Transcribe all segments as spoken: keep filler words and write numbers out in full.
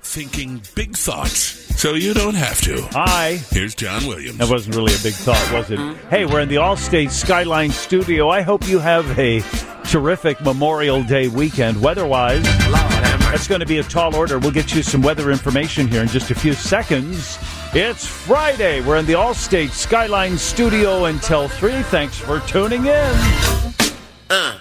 thinking big thoughts so you don't have to. Hi. Here's John Williams. That wasn't really a big thought, was it? Hey, we're in the Allstate Skyline studio. I hope you have a terrific Memorial Day weekend. Weather-wise, that's going to be a tall order. We'll get you some weather information here in just a few seconds. It's Friday. We're in the Allstate Skyline studio until three. Thanks for tuning in. Uh.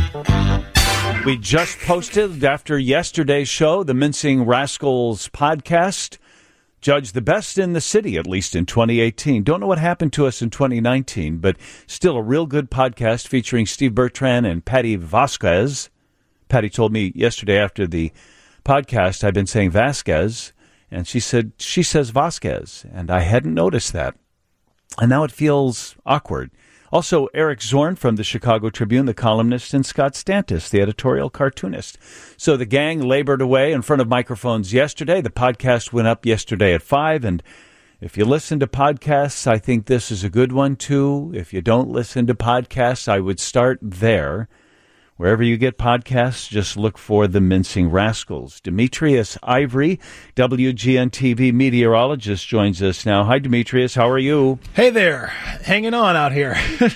We just posted, after yesterday's show, the Mincing Rascals podcast. Judged the best in the city, at least in twenty eighteen. Don't know what happened to us in twenty nineteen, but still a real good podcast featuring Steve Bertrand and Patty Vasquez. Patty told me yesterday after the podcast I've been saying Vasquez, and she said she says Vasquez, and I hadn't noticed that. And now it feels awkward. Also, Eric Zorn from the Chicago Tribune, the columnist, and Scott Stantis, the editorial cartoonist. So the gang labored away in front of microphones yesterday. The podcast went up yesterday at five, and if you listen to podcasts, I think this is a good one, too. If you don't listen to podcasts, I would start there. Wherever you get podcasts, just look for the Mincing Rascals. Demetrius Ivory, W G N T V meteorologist, joins us now. Hi, Demetrius. How are you? Hey there. Hanging on out here.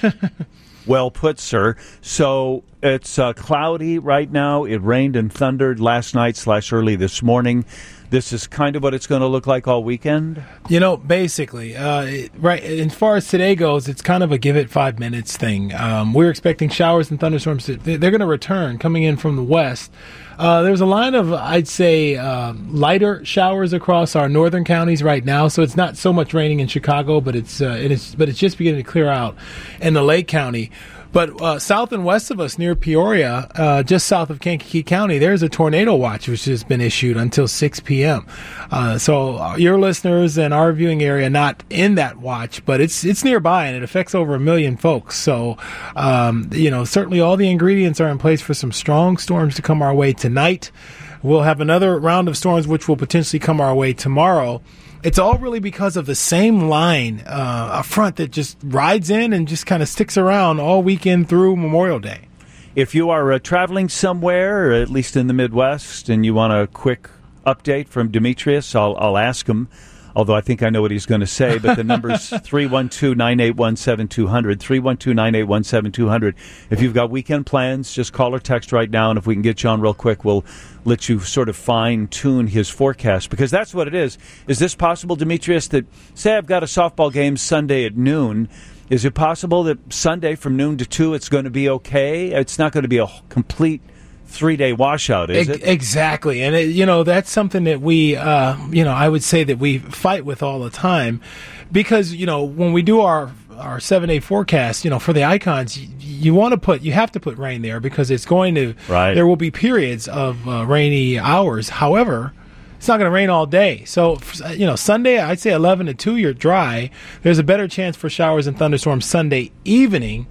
Well put, sir. So it's uh, cloudy right now. It rained and thundered last night slash early this morning. This is kind of what it's going to look like all weekend? You know, basically, uh, right. As far as today goes, it's kind of a give it five minutes thing. Um, we're expecting showers and thunderstorms. To, they're going to return coming in from the west. Uh, there's a line of, I'd say, uh, lighter showers across our northern counties right now. So it's not so much raining in Chicago, but it's uh, it is, but it's just beginning to clear out in the Lake County. But uh, south and west of us, near Peoria, uh, just south of Kankakee County, there's a tornado watch which has been issued until six p.m. Uh, so your listeners and our viewing area not in that watch, but it's it's nearby and it affects over a million folks. So, um, you know, certainly all the ingredients are in place for some strong storms to come our way tonight. We'll have another round of storms which will potentially come our way tomorrow. It's all really because of the same line, uh, a front that just rides in and just kind of sticks around all weekend through Memorial Day. If you are uh, traveling somewhere, or at least in the Midwest, and you want a quick update from Demetrius, I'll, I'll ask him, although I think I know what he's going to say, but the number's three one two, nine eight one, seven two zero zero, three one two, nine eight one, seven two zero zero. If you've got weekend plans, just call or text right now, and if we can get you on real quick, we'll let you sort of fine-tune his forecast, because that's what it is. Is this possible, Demetrius, that, say I've got a softball game Sunday at noon, is it possible that Sunday from noon to two it's going to be okay? It's not going to be a complete three-day washout, is it? Exactly. And, it, you know, that's something that we, uh, you know, I would say that we fight with all the time because, you know, when we do our our seven-day forecast, you know, for the icons, you, you want to put, you have to put rain there because it's going to, right. There will be periods of uh, rainy hours. However, it's not going to rain all day. So, you know, Sunday, I'd say eleven to two, you're dry. There's a better chance for showers and thunderstorms Sunday evening.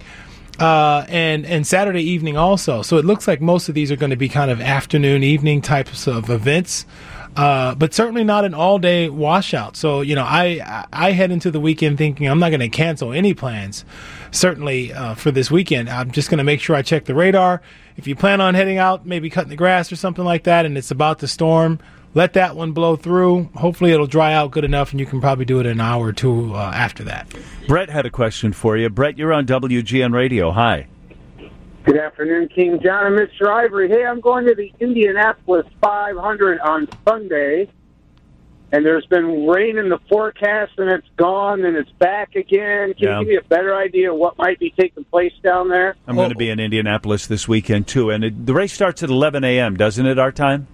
Uh, and, and Saturday evening also. So it looks like most of these are going to be kind of afternoon, evening types of events, uh, but certainly not an all-day washout. So, you know, I I head into the weekend thinking I'm not going to cancel any plans, certainly uh, for this weekend. I'm just going to make sure I check the radar. If you plan on heading out, maybe cutting the grass or something like that, and it's about to storm, let that one blow through. Hopefully it'll dry out good enough, and you can probably do it an hour or two uh, after that. Brett had a question for you. Brett, you're on W G N Radio. Hi. Good afternoon, King John and Mister Ivory. Hey, I'm going to the Indianapolis five hundred on Sunday, and there's been rain in the forecast, and it's gone, and it's back again. Can yeah. you give me a better idea of what might be taking place down there? I'm oh. going to be in Indianapolis this weekend, too, and it, the race starts at eleven a.m., doesn't it, our time?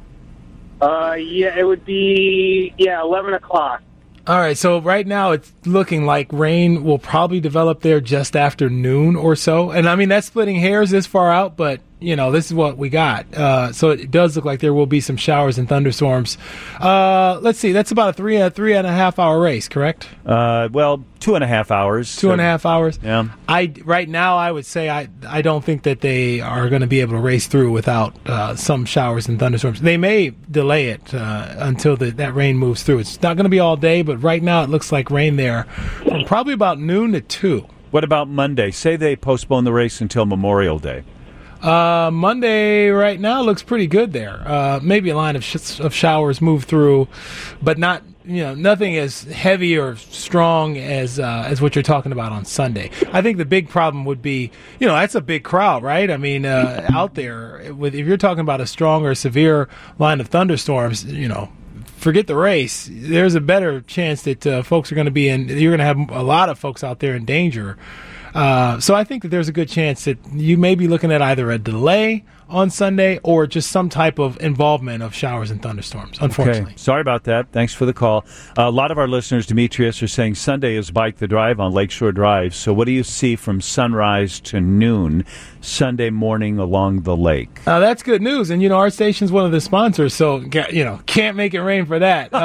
Uh, yeah, it would be, yeah, eleven o'clock. All right, so right now it's looking like rain will probably develop there just after noon or so. And, I mean, that's splitting hairs this far out, but, you know, this is what we got. Uh, so it does look like there will be some showers and thunderstorms. Uh, let's see, that's about a three, a three and a half hour race, correct? Uh, well, two and a half hours. Two so, and a half hours? Yeah. I, right now, I would say I, I don't think that they are going to be able to race through without uh, some showers and thunderstorms. They may delay it uh, until the, that rain moves through. It's not going to be all day, but right now it looks like rain there from probably about noon to two. What about Monday? Say they postpone the race until Memorial Day. Uh, Monday right now looks pretty good there. Uh, maybe a line of, sh- of showers move through, but not, you know, nothing as heavy or strong as uh, as what you're talking about on Sunday. I think the big problem would be, you know, that's a big crowd, right? I mean, uh, out there, with if you're talking about a strong or severe line of thunderstorms, you know, forget the race. There's a better chance that uh, folks are going to be in. You're going to have a lot of folks out there in danger. Uh, so I think that there's a good chance that you may be looking at either a delay on Sunday or just some type of involvement of showers and thunderstorms, unfortunately. Okay. Sorry about that. Thanks for the call. Uh, a lot of our listeners, Demetrius, are saying Sunday is Bike the Drive on Lakeshore Drive. So what do you see from sunrise to noon Sunday morning along the lake? Uh, that's good news. And, you know, our station's one of the sponsors, so, you know, can't make it rain for that.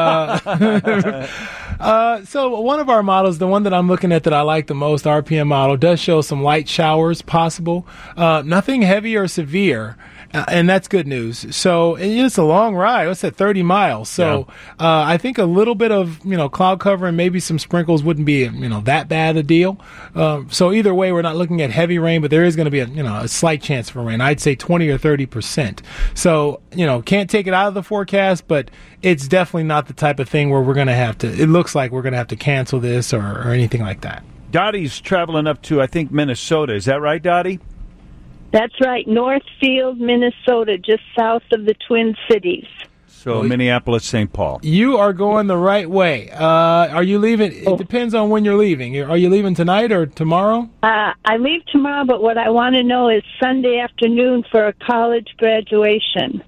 Uh, uh, so one of our models, the one that I'm looking at that I like the most, R P M model, does show some light showers possible. Uh, nothing heavy or severe. Uh, and that's good news. So it's a long ride. What's that, thirty miles? So yeah. uh, I think a little bit of, you know, cloud cover and maybe some sprinkles wouldn't be, you know, that bad a deal. Um, so either way, we're not looking at heavy rain, but there is going to be a, you know, a slight chance for rain. I'd say twenty or thirty percent. So, you know, can't take it out of the forecast, but it's definitely not the type of thing where we're going to have to, it looks like we're going to have to cancel this or, or anything like that. Dottie's traveling up to, I think, Minnesota. Is that right, Dottie? That's right, Northfield, Minnesota, just south of the Twin Cities. So Minneapolis, Saint Paul. You are going the right way. Uh, are you leaving? It depends on when you're leaving. Are you leaving tonight or tomorrow? Uh, I leave tomorrow, but what I want to know is Sunday afternoon for a college graduation.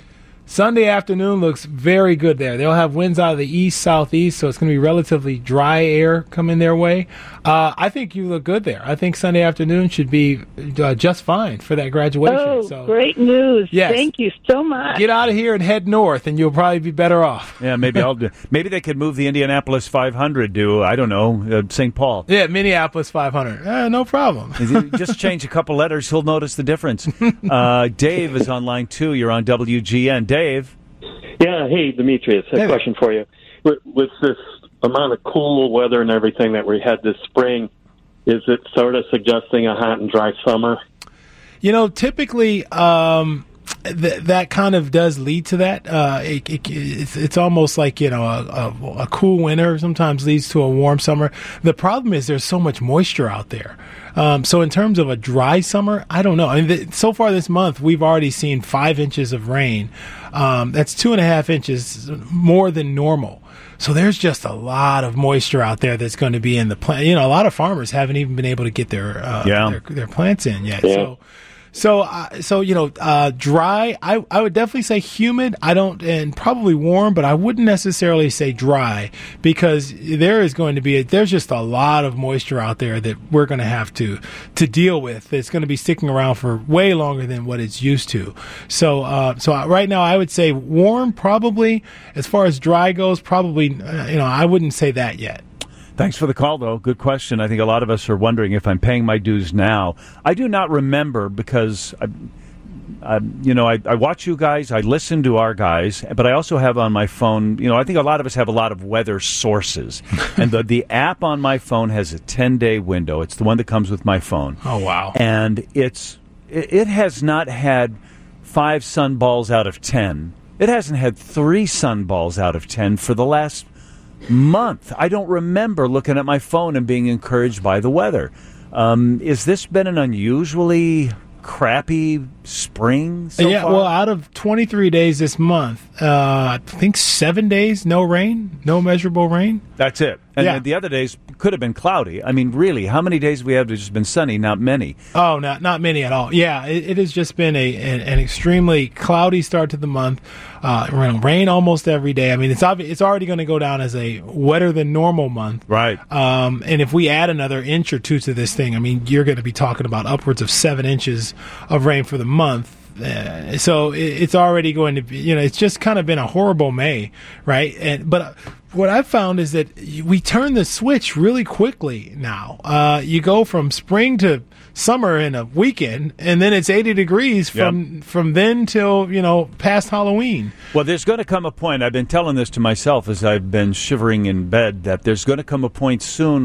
Sunday afternoon looks very good there. They'll have winds out of the east, southeast, so it's going to be relatively dry air coming their way. Uh, I think you look good there. I think Sunday afternoon should be uh, just fine for that graduation. Oh, so, great news. Yes. Thank you so much. Get out of here and head north, and you'll probably be better off. Yeah, maybe I'll do. Maybe they could move the Indianapolis five hundred to, I don't know, uh, Saint Paul. Yeah, Minneapolis five hundred. Uh, no problem. Just change a couple letters. He'll notice the difference. Uh, Dave is on line two. You're on W G N. Dave. Yeah, hey, Demetrius, a hey. question for you. With, with this amount of cool weather and everything that we had this spring, is it sort of suggesting a hot and dry summer? You know, typically um, th- that kind of does lead to that. Uh, it, it, it's, it's almost like, you know, a, a, a cool winter sometimes leads to a warm summer. The problem is there's so much moisture out there. Um, so in terms of a dry summer, I don't know. I mean, th- so far this month, we've already seen five inches of rain. Um, that's two and a half inches more than normal. So there's just a lot of moisture out there that's going to be in the plant. You know, a lot of farmers haven't even been able to get their uh, yeah. their, their plants in yet. Yeah. So. So, uh, so you know, uh, dry. I, I would definitely say humid. I don't, and probably warm, but I wouldn't necessarily say dry because there is going to be a, there's just a lot of moisture out there that we're going to have to to deal with. It's going to be sticking around for way longer than what it's used to. So, uh, so right now, I would say warm, probably. As far as dry goes, probably. Uh, you know, I wouldn't say that yet. Thanks for the call, though. Good question. I think a lot of us are wondering if I'm paying my dues now. I do not remember because, I, I, you know, I, I watch you guys, I listen to our guys, but I also have on my phone, you know, I think a lot of us have a lot of weather sources. And the, the app on my phone has a ten-day window. It's the one that comes with my phone. Oh, wow. And it's it, it has not had five sun balls out of ten. It hasn't had three sun balls out of ten for the last month. I don't remember looking at my phone and being encouraged by the weather. Um, is this been an unusually crappy spring so yeah, far? well, out of twenty-three days this month, uh, I think seven days, no rain, no measurable rain. That's it. And yeah. the other days could have been cloudy. I mean, really, how many days we have just been sunny? Not many. Oh, not not many at all. Yeah, it, it has just been a an, an extremely cloudy start to the month. Uh, rain almost every day. I mean, it's obvi- it's already going to go down as a wetter than normal month. Right. Um, and if we add another inch or two to this thing, I mean, you're going to be talking about upwards of seven inches of rain for the month. Uh, so it, it's already going to be, you know, it's just kind of been a horrible May, right? And but uh, what I've found is that we turn the switch really quickly now. Uh, you go from spring to summer in a weekend, and then it's eighty degrees from yep. from then till, you know, past Halloween. Well, there's going to come a point, I've been telling this to myself as I've been shivering in bed, that there's going to come a point soon,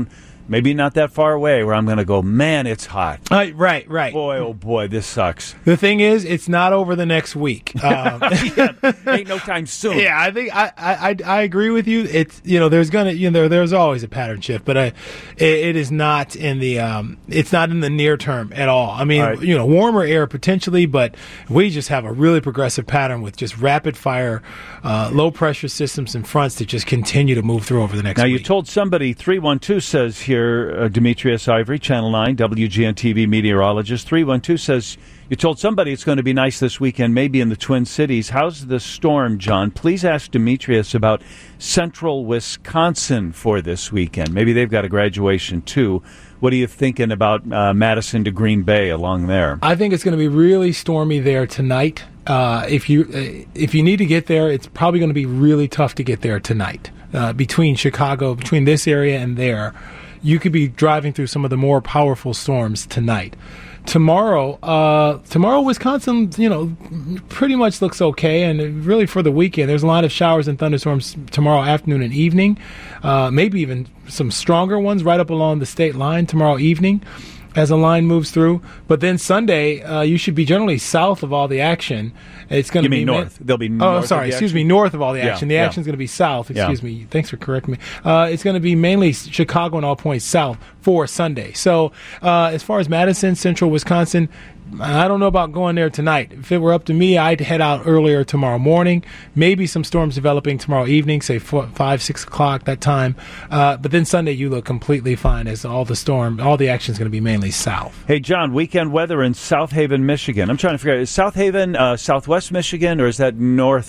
Maybe not that far away where I'm going to go, man, it's hot. Uh, right, right. Boy, oh boy, this sucks. The thing is, it's not over the next week. Um, yeah, ain't no time soon. Yeah, I think I, I, I agree with you. It's you know there's gonna you know there, there's always a pattern shift, but I, it, it is not in the um it's not in the near term at all. I mean, all right. you know, warmer air potentially, but we just have a really progressive pattern with just rapid fire, uh, low pressure systems and fronts that just continue to move through over the next. Now week. you told somebody three one two says here. Uh, Demetrius Ivory, Channel nine, W G N T V meteorologist. three one two says, you told somebody it's going to be nice this weekend, maybe in the Twin Cities. How's the storm, John? Please ask Demetrius about central Wisconsin for this weekend. Maybe they've got a graduation, too. What are you thinking about uh, Madison to Green Bay along there? I think it's going to be really stormy there tonight. Uh, if you uh, if you need to get there, it's probably going to be really tough to get there tonight. Uh, between Chicago, between this area and there, you could be driving through some of the more powerful storms tonight. Tomorrow, uh, tomorrow, Wisconsin, you know, pretty much looks okay, and really for the weekend, there's a lot of showers and thunderstorms tomorrow afternoon and evening, uh, maybe even some stronger ones right up along the state line tomorrow evening as a line moves through. But then Sunday, uh, you should be generally south of all the action. It's going to be mean north? Ma- They'll be oh, north sorry, of the excuse action? me, north of all the Yeah, action. The yeah. action's going to be south. Excuse Yeah. me. Thanks for correcting me. Uh, it's going to be mainly Chicago and all points south for Sunday. So uh, as far as Madison, central Wisconsin, I don't know about going there tonight. If it were up to me, I'd head out earlier tomorrow morning. Maybe some storms developing tomorrow evening, say four, five, six o'clock that time. Uh, but then Sunday, you look completely fine as all the storm, all the action is going to be mainly south. Hey, John, weekend weather in South Haven, Michigan. I'm trying to figure out, is South Haven uh, southwest Michigan, or is that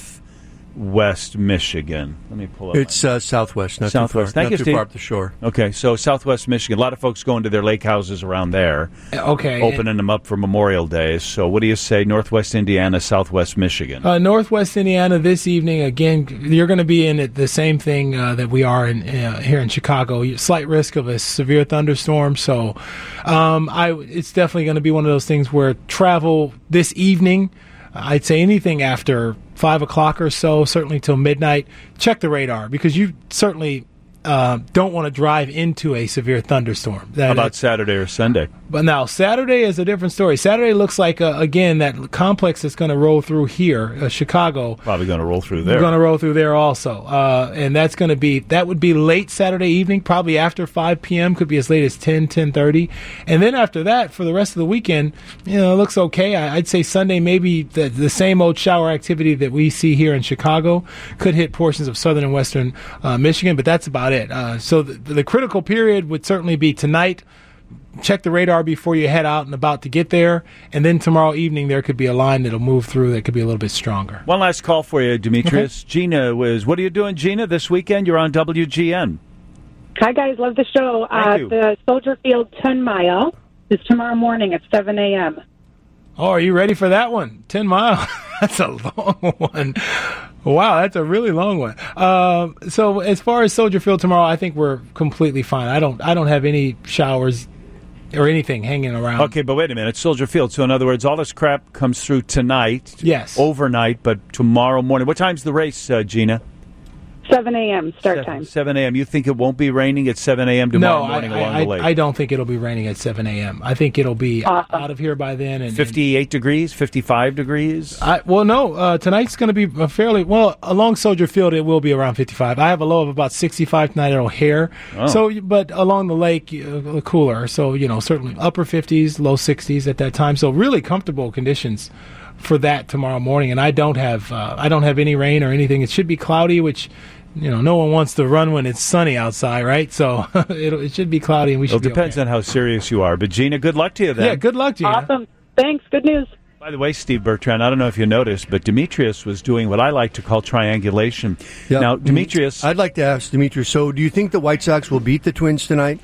northwest Michigan? Let me pull up. It's uh, southwest, not Southwest. too far, Thank not you, too Steve. far up the shore. Okay, so southwest Michigan. A lot of folks going to their lake houses around there, Okay. opening them up for Memorial Day. So what do you say, northwest Indiana, southwest Michigan? Uh, Northwest Indiana this evening, again, you're going to be in it, the same thing uh, that we are in uh, here in Chicago. Slight risk of a severe thunderstorm. So um, I, it's definitely going to be one of those things where travel this evening, I'd say anything after five o'clock or so, certainly till midnight, check the radar because you certainly uh, don't want to drive into a severe thunderstorm. That, How about Saturday or Sunday? But now Saturday is a different story. Saturday looks like, uh, again, that complex that's going to roll through here, uh, Chicago. Probably going to roll through there. Going to roll through there also. Uh, and that's going to be, that would be late Saturday evening, probably after five p.m., could be as late as ten, ten thirty. And then after that, for the rest of the weekend, you know, it looks okay. I, I'd say Sunday, maybe the, the same old shower activity that we see here in Chicago could hit portions of southern and western uh, Michigan, but that's about it. Uh, so the, the critical period would certainly be tonight. Check the radar before you head out and about to get there. And then tomorrow evening, there could be a line that'll move through that could be a little bit stronger. One last call for you, Demetrius. Okay. Gina was, what are you doing, Gina, this weekend? You're on W G N. Hi, guys. Love the show. Thank uh, you. The Soldier Field ten mile is tomorrow morning at seven a.m. Oh, are you ready for that one? ten mile. That's a long one. Wow, that's a really long one. Um, so as far as Soldier Field tomorrow, I think we're completely fine. I don't I don't have any showers or anything hanging around. Okay, but wait a minute. Soldier Field. So in other words, all this crap comes through tonight. Yes. Overnight, but tomorrow morning. What time's the race, uh, Gina? seven a.m. start seven, time. seven a.m. You think it won't be raining at seven a.m. tomorrow no, morning I, along I, the lake? I don't think it'll be raining at seven a.m. I think it'll be awesome. out of here by then. And fifty-eight degrees, fifty-five degrees? I, well, no. Uh, tonight's going to be a fairly, well, along Soldier Field, it will be around fifty-five. I have a low of about sixty-five tonight at O'Hare. Oh. So, but along the lake, uh, cooler. So, you know, certainly upper fifties, low sixties at that time. So really comfortable conditions for that tomorrow morning. And I don't have, uh, I don't have any rain or anything. It should be cloudy, which, you know, no one wants to run when it's sunny outside, right? So it'll, it should be cloudy, and we should. Well, it be depends okay. on how serious you are. But Gina, good luck to you then. Yeah, good luck to you. Awesome. Thanks. Good news. By the way, Steve Bertrand, I don't know if you noticed, but Demetrius was doing what I like to call triangulation. Yep. Now, Demetrius... I'd like to ask Demetrius, so do you think the White Sox will beat the Twins tonight?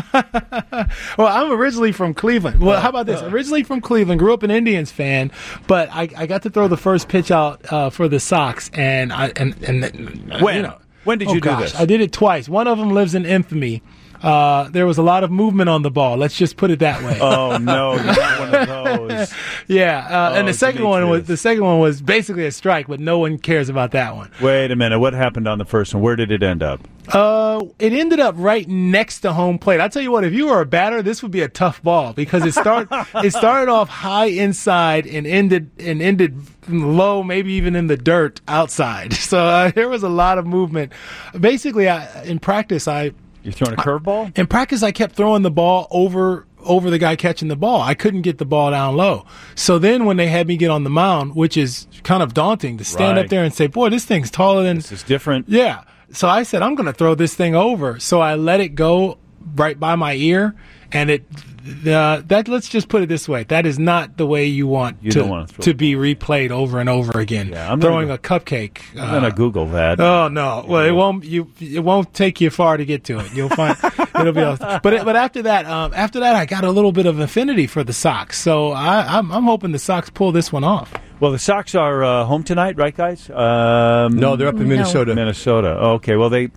Well, I'm originally from Cleveland. Well, how about this? Originally from Cleveland, grew up an Indians fan, but I, I got to throw the first pitch out uh, for the Sox, and I and and uh, When? You know, When did oh you do gosh, this? I did it twice. One of them lives in infamy. Uh, there was a lot of movement on the ball. Let's just put it that way. Oh no, not one of those. Yeah, uh, Oh, and the second one was Demetrius. the second one was basically a strike, but no one cares about that one. Wait a minute. What happened on the first one? Where did it end up? Uh, it ended up right next to home plate. I tell you what, if you were a batter, this would be a tough ball because it start it started off high inside and ended and ended low, maybe even in the dirt outside. So uh, there was a lot of movement. Basically, I, in practice, I You're throwing a curveball? in practice I kept throwing the ball over over the guy catching the ball. I couldn't get the ball down low. So then when they had me get on the mound, which is kind of daunting to stand Right. up there and say, "Boy, this thing's taller than." This is different. Yeah. So I said, I'm going to throw this thing over. So I let it go right by my ear, and it. Uh, that let's just put it this way: that is not the way you want You to don't want to throw to the be replayed over and over again. Yeah, I'm throwing gonna- a cupcake. I'm uh, gonna Google that. Oh no! Well, it won't. You it won't take you far to get to it. You'll find it'll be. But it, but after that, um, after that, I got a little bit of affinity for the Sox. So I, I'm I'm hoping the Sox pull this one off. Well, the Sox are uh, home tonight, right, guys? Um, No, they're up in No. Minnesota. Minnesota. Okay. Well, they.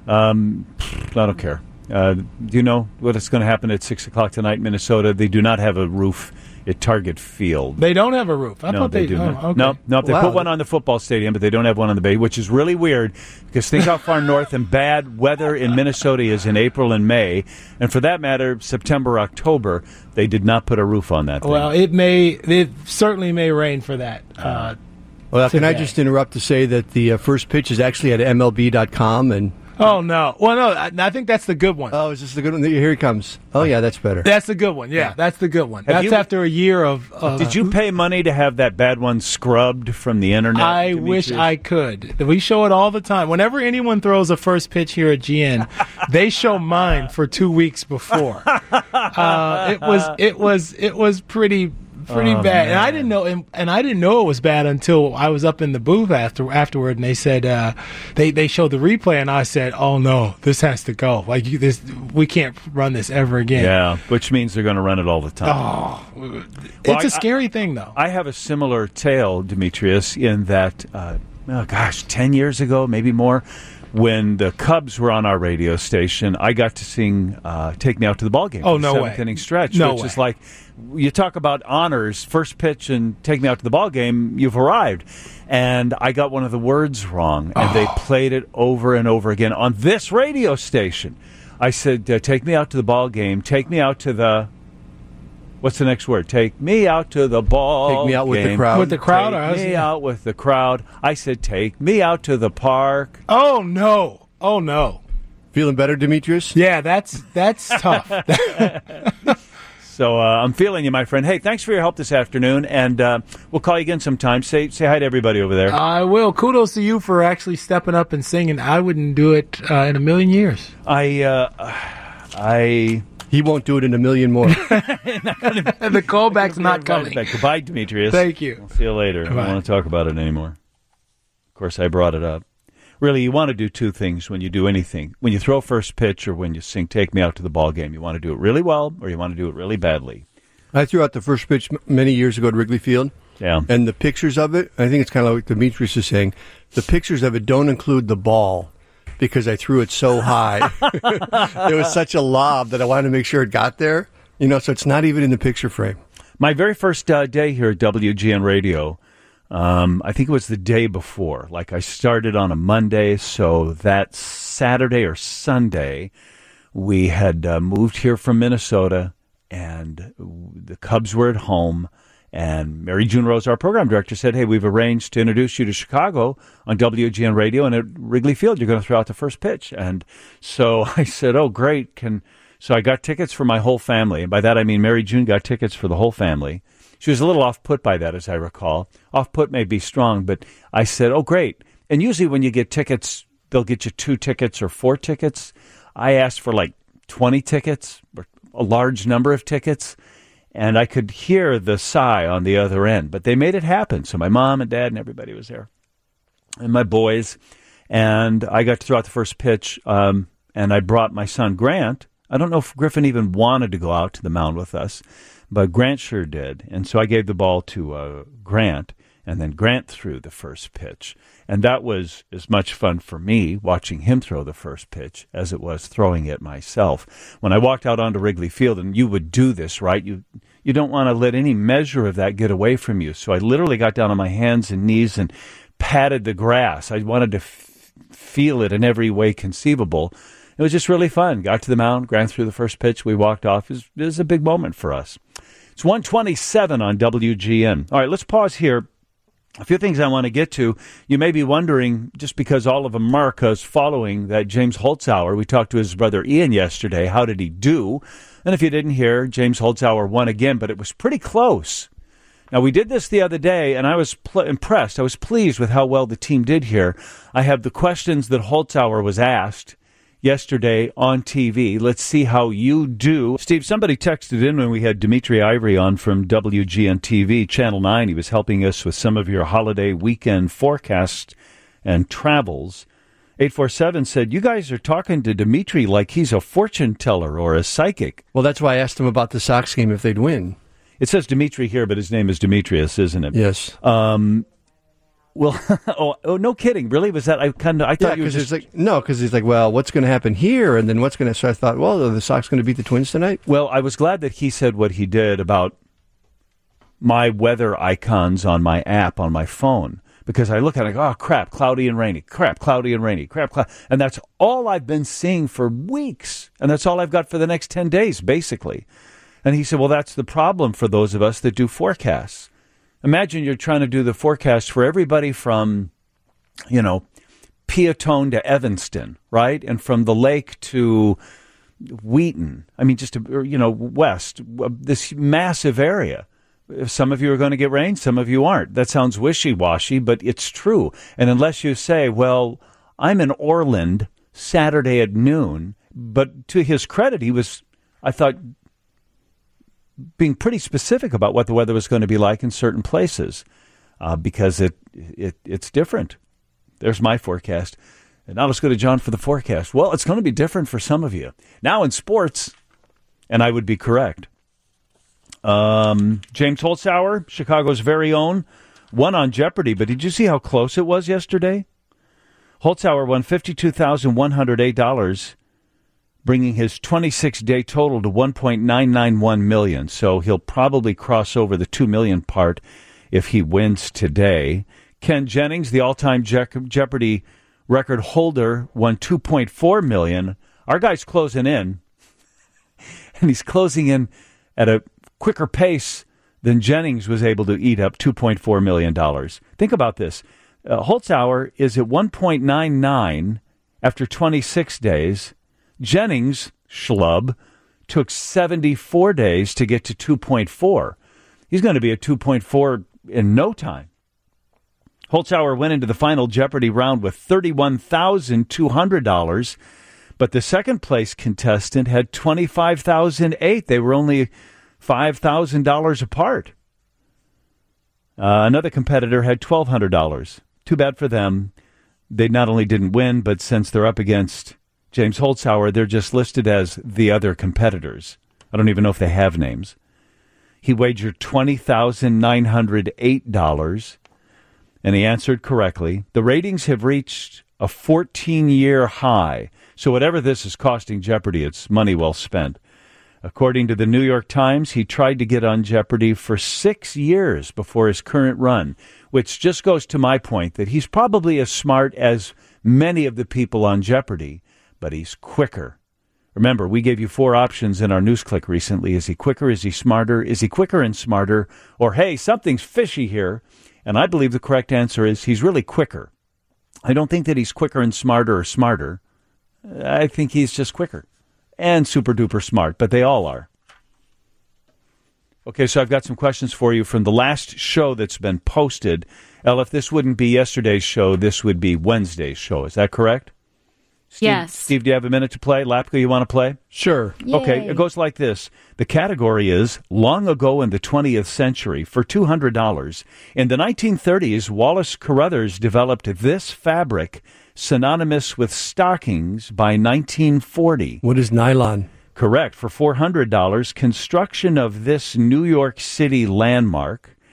Um, I don't care. Uh, do you know what is going to happen at six o'clock tonight in Minnesota? They do not have a roof at Target Field. They don't have a roof. I no, thought they, they, do oh, not. okay. No, no, they Wow. put one on the football stadium, but they don't have one on the bay, which is really weird because think how far north and bad weather in Minnesota is in April and May, and for that matter, September, October. They did not put a roof on that thing. Well, it may. It certainly may rain for that. Uh, Well, can I today. just interrupt to say that the uh, first pitch is actually at M L B dot com and oh no! Well, no. I, I think that's the good one. oh, is this the good one? Here he comes. Oh yeah, that's better. That's the good one. Yeah, that's the good one. Have That's you- after a year of. of Did you pay money to have that bad one scrubbed from the internet? I wish Demetrius? I could. We show it all the time. Whenever anyone throws a first pitch here at G N, they show mine for two weeks before. Uh, it was it was it was pretty pretty Oh, bad, and I man. didn't know and, and I didn't know it was bad until I was up in the booth after afterward, and they said uh, they they showed the replay, and I said, "Oh no, this has to go. Like you, this, we can't run this ever again." Yeah, which means they're going to run it all the time. Oh, it's Well, I- a scary thing, though. I have a similar tale, Demetrius, in that, uh, oh gosh, ten years ago, maybe more, when the Cubs were on our radio station, I got to sing uh, Take Me Out to the Ballgame. Oh, for the no seventh way. inning stretch, No which way. is like, you talk about honors, first pitch and Take Me Out to the Ballgame, you've arrived. And I got one of the words wrong, and they played it over and over again on this radio station. I said, uh, take me out to the ball game, take me out to the... What's the next word? Take me out to the ball Take me out with the game. crowd. With the crowd, or I Take was- me out with the crowd. I said, take me out to the park. Oh no! Oh no! Feeling better, Demetrius? Yeah, that's that's tough. So uh, I'm feeling you, my friend. Hey, thanks for your help this afternoon, and uh, we'll call you again sometime. Say say hi to everybody over there. I will. Kudos to you for actually stepping up and singing. I wouldn't do it uh, in a million years. I uh, I He won't do it in a million more. The callback's not coming. Back. Goodbye, Demetrius. Thank you. We'll see you later. I don't Bye. want to talk about it anymore. Of course, I brought it up. Really, you want to do two things when you do anything. When you throw first pitch or when you sing Take Me Out to the Ball Game. You want to do it really well or you want to do it really badly. I threw out the first pitch m- many years ago at Wrigley Field. Yeah. And the pictures of it, I think it's kind of like Demetrius is saying, the pictures of it don't include the ball because I threw it so high. It was such a lob that I wanted to make sure it got there. You know, so it's not even in the picture frame. My very first uh, day here at W G N Radio, um, I think it was the day before. Like I started on a Monday, so that Saturday or Sunday, we had uh, moved here from Minnesota, and the Cubs were at home. And Mary June Rose, our program director, said, hey, we've arranged to introduce you to Chicago on W G N Radio, and at Wrigley Field, you're going to throw out the first pitch. And so I said, oh, great. Can So I got tickets for my whole family. And by that, I mean Mary June got tickets for the whole family. She was a little off-put by that, as I recall. Off-put may be strong, but I said, oh, great. And usually when you get tickets, they'll get you two tickets or four tickets. I asked for like twenty tickets, or a large number of tickets. And I could hear the sigh on the other end. But they made it happen. So my mom and dad and everybody was there. And my boys. And I got to throw out the first pitch. Um, and I brought my son, Grant. I don't know if Griffin even wanted to go out to the mound with us. But Grant sure did. And so I gave the ball to uh, Grant. and then Grant threw the first pitch. And that was as much fun for me watching him throw the first pitch as it was throwing it myself. When I walked out onto Wrigley Field, and you would do this, right? You you don't want to let any measure of that get away from you. So I literally got down on my hands and knees and patted the grass. I wanted to f- feel it in every way conceivable. It was just really fun. Got to the mound, Grant threw the first pitch. We walked off. It was, it was a big moment for us. It's one twenty-seven on W G N. All right, let's pause here. A few things I want to get to. You may be wondering, just because all of America's following that James Holzhauer, we talked to his brother Ian yesterday, how did he do? And if you didn't hear, James Holzhauer won again, but it was pretty close. Now, we did this the other day, and I was pl- impressed. I was pleased with how well the team did here. I have the questions that Holzhauer was asked yesterday on T V. Let's see how you do. Steve, somebody texted in when we had Dimitri Ivory on from W G N T V, Channel nine. He was helping us with some of your holiday weekend forecasts and travels. eight four seven said, you guys are talking to Dimitri like he's a fortune teller or a psychic. Well, that's why I asked him about the Sox game if they'd win. It says Dimitri here, but his name is Demetrius, isn't it? Yes. Um, well, oh, oh, no kidding. Really? Was that, I kind of, I thought yeah, you were just... like, no, because he's like, well, what's going to happen here? And then what's going to, so I thought, well, are the Sox going to beat the Twins tonight? Well, I was glad that he said what he did about my weather icons on my app on my phone, because I look at it, oh, crap, cloudy and rainy, crap, cloudy and rainy, crap, cloud. And that's all I've been seeing for weeks. And that's all I've got for the next ten days, basically. And he said, well, that's the problem for those of us that do forecasts. Imagine you're trying to do the forecast for everybody from, you know, Peatone to Evanston, right? And from the lake to Wheaton. I mean, just, to, you know, west, this massive area. Some of you are going to get rain, some of you aren't. That sounds wishy-washy, but it's true. And unless you say, well, I'm in Orland Saturday at noon, but to his credit, he was, I thought, being pretty specific about what the weather was going to be like in certain places, uh, because it, it it's different. There's my forecast. And now let's go to John for the forecast. Well, it's going to be different for some of you. Now in sports, and I would be correct. Um, James Holzhauer, Chicago's very own, won on Jeopardy, but did you see how close it was yesterday? Holzhauer won fifty-two thousand one hundred eight dollars, bringing his twenty-six day total to one point nine nine one million dollars. So he'll probably cross over the two million dollars part if he wins today. Ken Jennings, the all-time Je- Jeopardy record holder, won two point four million dollars. Our guy's closing in, and he's closing in at a quicker pace than Jennings was able to eat up two point four million dollars. Think about this. Uh, Holzhauer is at one point nine nine after twenty-six days. Jennings, schlub, took seventy-four days to get to two point four. He's going to be at two point four in no time. Holzhauer went into the final Jeopardy round with thirty-one thousand two hundred dollars, but the second-place contestant had twenty-five thousand eight dollars. They were only five thousand dollars apart. Uh, another competitor had twelve hundred dollars. Too bad for them. They not only didn't win, but since they're up against James Holzhauer, they're just listed as the other competitors. I don't even know if they have names. He wagered twenty thousand nine hundred eight dollars, and he answered correctly. The ratings have reached a fourteen-year high. So whatever this is costing Jeopardy, it's money well spent. According to the New York Times, he tried to get on Jeopardy for six years before his current run, which just goes to my point that he's probably as smart as many of the people on Jeopardy, but he's quicker. Remember, we gave you four options in our news click recently. Is he quicker? Is he smarter? Is he quicker and smarter? Or, hey, something's fishy here. And I believe the correct answer is he's really quicker. I don't think that he's quicker and smarter or smarter. I think he's just quicker and super-duper smart, but they all are. Okay, so I've got some questions for you from the last show that's been posted. Elle, if this wouldn't be yesterday's show, this would be Wednesday's show. Is that correct? Steve, yes. Steve, do you have a minute to play? Lapka, you want to play? Sure. Yay. Okay, it goes like this. The category is long ago in the twentieth century for two hundred dollars. In the nineteen thirties, Wallace Carruthers developed this fabric synonymous with stockings by nineteen forty. What is nylon? Correct. For four hundred dollars, construction of this New York City landmark.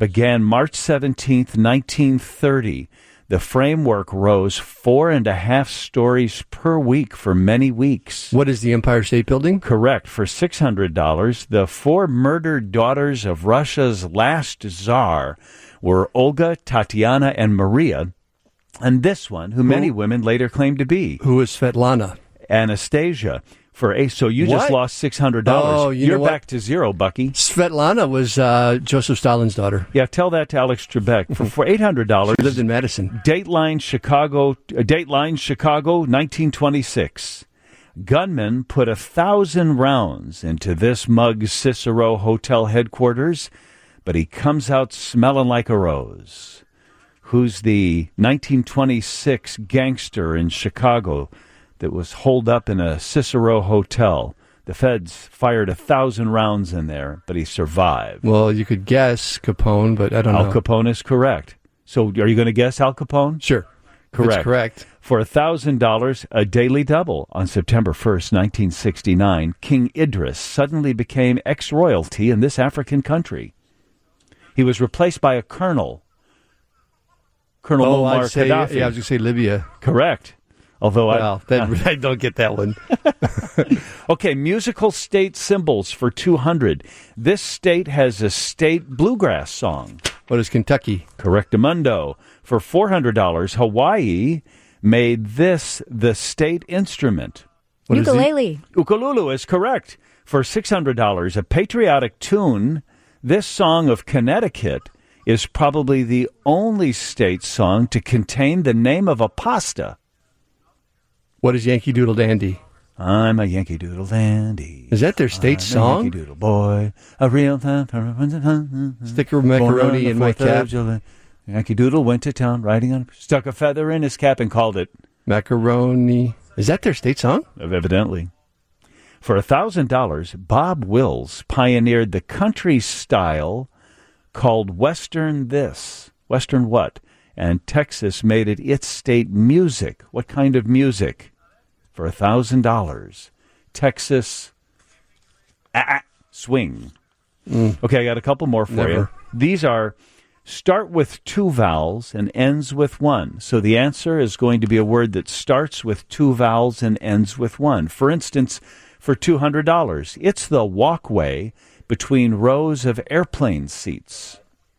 began March seventeenth, nineteen thirty. The framework rose four and a half stories per week for many weeks. What is the Empire State Building? Correct. For six hundred dollars, the four murdered daughters of Russia's last Tsar were Olga, Tatiana, and Maria, and this one, who, who many women later claimed to be. Who is Svetlana? Anastasia. For a, so you What? just lost six hundred dollars. Oh, you You're know what? back to zero, Bucky. Svetlana was uh, Joseph Stalin's daughter. Yeah, tell that to Alex Trebek. For, for eight hundred dollars. She lived in Madison. Dateline Chicago, uh, Dateline Chicago, nineteen twenty-six. Gunmen put a thousand rounds into this mug's Cicero Hotel headquarters, but he comes out smelling like a rose. Who's the nineteen twenty-six gangster in Chicago that was holed up in a Cicero hotel? The feds fired a thousand rounds in there, but he survived. Well, you could guess Capone, but I don't Al know. Capone is correct. So are you going to guess Al Capone? Sure. Correct. That's correct. For one thousand dollars, a daily double on September first, nineteen sixty-nine, King Idris suddenly became ex-royalty in this African country. He was replaced by a colonel, Colonel Oh, Muammar I'd say, Gaddafi. yeah, I was going to say Libya. Correct. Although Well, I, that, I don't get that one. Okay, musical state symbols for two hundred. This state has a state bluegrass song. What is Kentucky? Correctamundo. For four hundred dollars, Hawaii made this the state instrument. What is the- Ukulele. Ukululu is correct. For six hundred dollars, a patriotic tune, this song of Connecticut is probably the only state song to contain the name of a pasta. What is Yankee Doodle Dandy? I'm a Yankee Doodle Dandy. Is that their state I'm song? A Yankee Doodle boy, a real Stick of macaroni in my cap. Yankee Doodle went to town riding on, stuck a feather in his cap and called it Macaroni. Is that their state song? evidently. For one thousand dollars, Bob Wills pioneered the country style called Western this. Western what? And Texas made it its state music. What kind of music? For one thousand dollars, Texas ah, ah, swing. Mm. Okay, I got a couple more for Never. you. These are start with two vowels and ends with one. So the answer is going to be a word that starts with two vowels and ends with one. For instance, for two hundred dollars, it's the walkway between rows of airplane seats.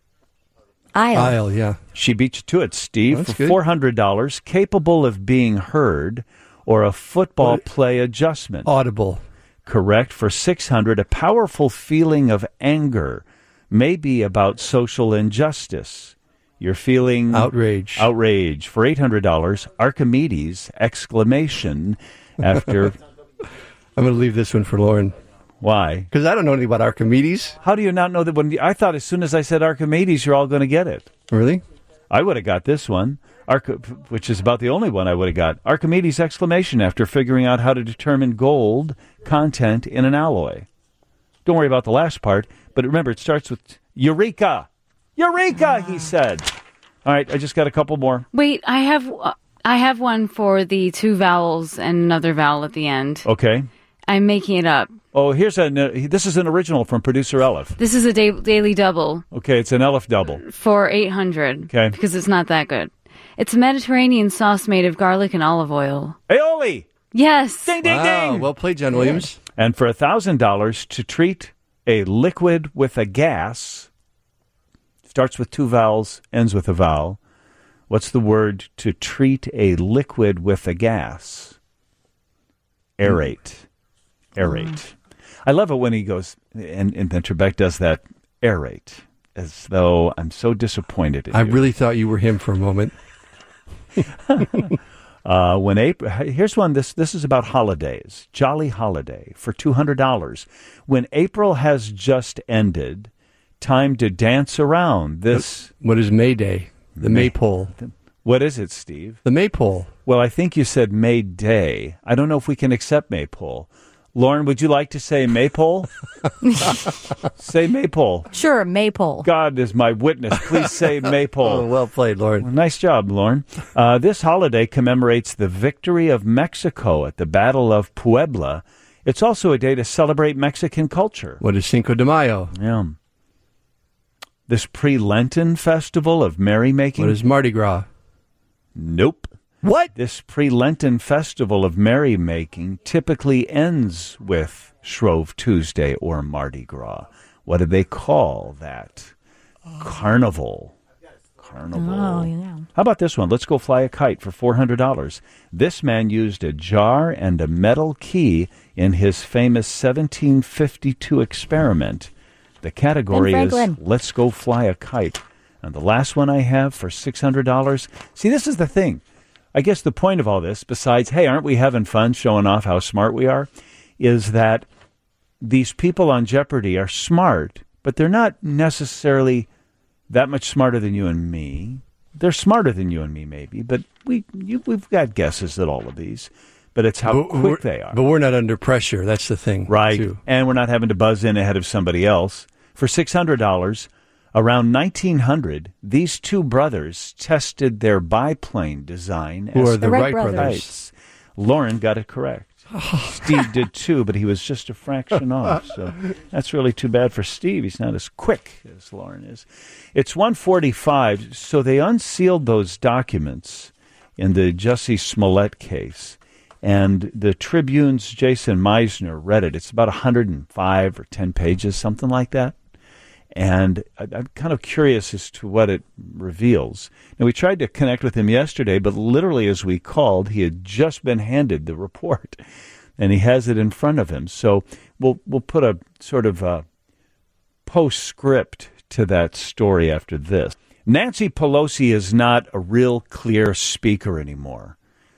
Aisle. Aisle, yeah. She beat you to it, Steve. That's for good. four hundred dollars, capable of being heard, or a football What? play adjustment. Audible. Correct. For six hundred dollars, a powerful feeling of anger may be about social injustice. You're feeling Outrage. Outrage. For eight hundred dollars, Archimedes! Exclamation after. I'm going to leave this one for Lauren. Why? Because I don't know anything about Archimedes. How do you not know that? When I thought as soon as I said Archimedes, you're all going to get it. Really? I would have got this one, Arch- which is about the only one I would have got. Archimedes! Exclamation after figuring out how to determine gold content in an alloy. Don't worry about the last part, but remember, it starts with Eureka! Eureka, he said. All right, I just got a couple more. Wait, I have uh, I have one for the two vowels and another vowel at the end. Okay. I'm making it up. Oh, here's a. This is an original from producer Elif. This is a da- daily double Okay, it's an Elif double. for eight hundred. Okay. Because it's not that good. It's a Mediterranean sauce made of garlic and olive oil. Aioli! Yes. Ding, ding, Wow, ding! well played, John Williams. And for one thousand dollars to treat a liquid with a gas, starts with two vowels, ends with a vowel. What's the word to treat a liquid with a gas? Aerate. Aerate. I love it when he goes, and, and then Trebek does that, aerate, as though I'm so disappointed in I you. really thought you were him for a moment. Uh, when April, here's one. This this is about holidays. Jolly holiday for two hundred dollars. When April has just ended, time to dance around. This What is May Day? The May- Maypole. what is it, Steve? The Maypole. Well, I think you said May Day. I don't know if we can accept Maypole. Lauren, would you like to say Maypole? Say Maypole. Sure, Maypole. God is my witness. Please say Maypole. Oh, well played, Lauren. Well, nice job, Lauren. Uh, this holiday commemorates the victory of Mexico at the Battle of Puebla. It's also a day to celebrate Mexican culture. What is Cinco de Mayo? Yeah. this pre-Lenten festival of merrymaking. What is Mardi Gras? Nope. What? This pre-Lenten festival of merrymaking typically ends with Shrove Tuesday or Mardi Gras. What do they call that? Oh. Carnival. Carnival. Oh, yeah. How about this one? Let's go fly a kite for four hundred dollars. This man used a jar and a metal key in his famous seventeen fifty-two experiment. The category is Let's Go Fly a Kite. And the last one I have for six hundred dollars. See, this is the thing. I guess the point of all this, besides, hey, aren't we having fun showing off how smart we are, is that these people on Jeopardy are smart, but they're not necessarily that much smarter than you and me. They're smarter than you and me, maybe, but we you, we've got guesses at all of these. But it's how but quick they are. But we're not under pressure. That's the thing, right? Too. And we're not having to buzz in ahead of somebody else. For six hundred dollars, around nineteen hundred, these two brothers tested their biplane design. Who as are the, the Wright brothers? brothers? Lauren got it correct. Steve did too, but he was just a fraction off. So that's really too bad for Steve. He's not as quick as Lauren is. It's one forty-five, so they unsealed those documents in the Jussie Smollett case. And the Tribune's Jason Meisner read it. It's about one hundred five or ten pages, something like that. And I'm kind of curious as to what it reveals. Now, we tried to connect with him yesterday, but literally as we called, he had just been handed the report, and he has it in front of him. So we'll we'll put a sort of a postscript to that story after this. Nancy Pelosi is not a real clear speaker anymore.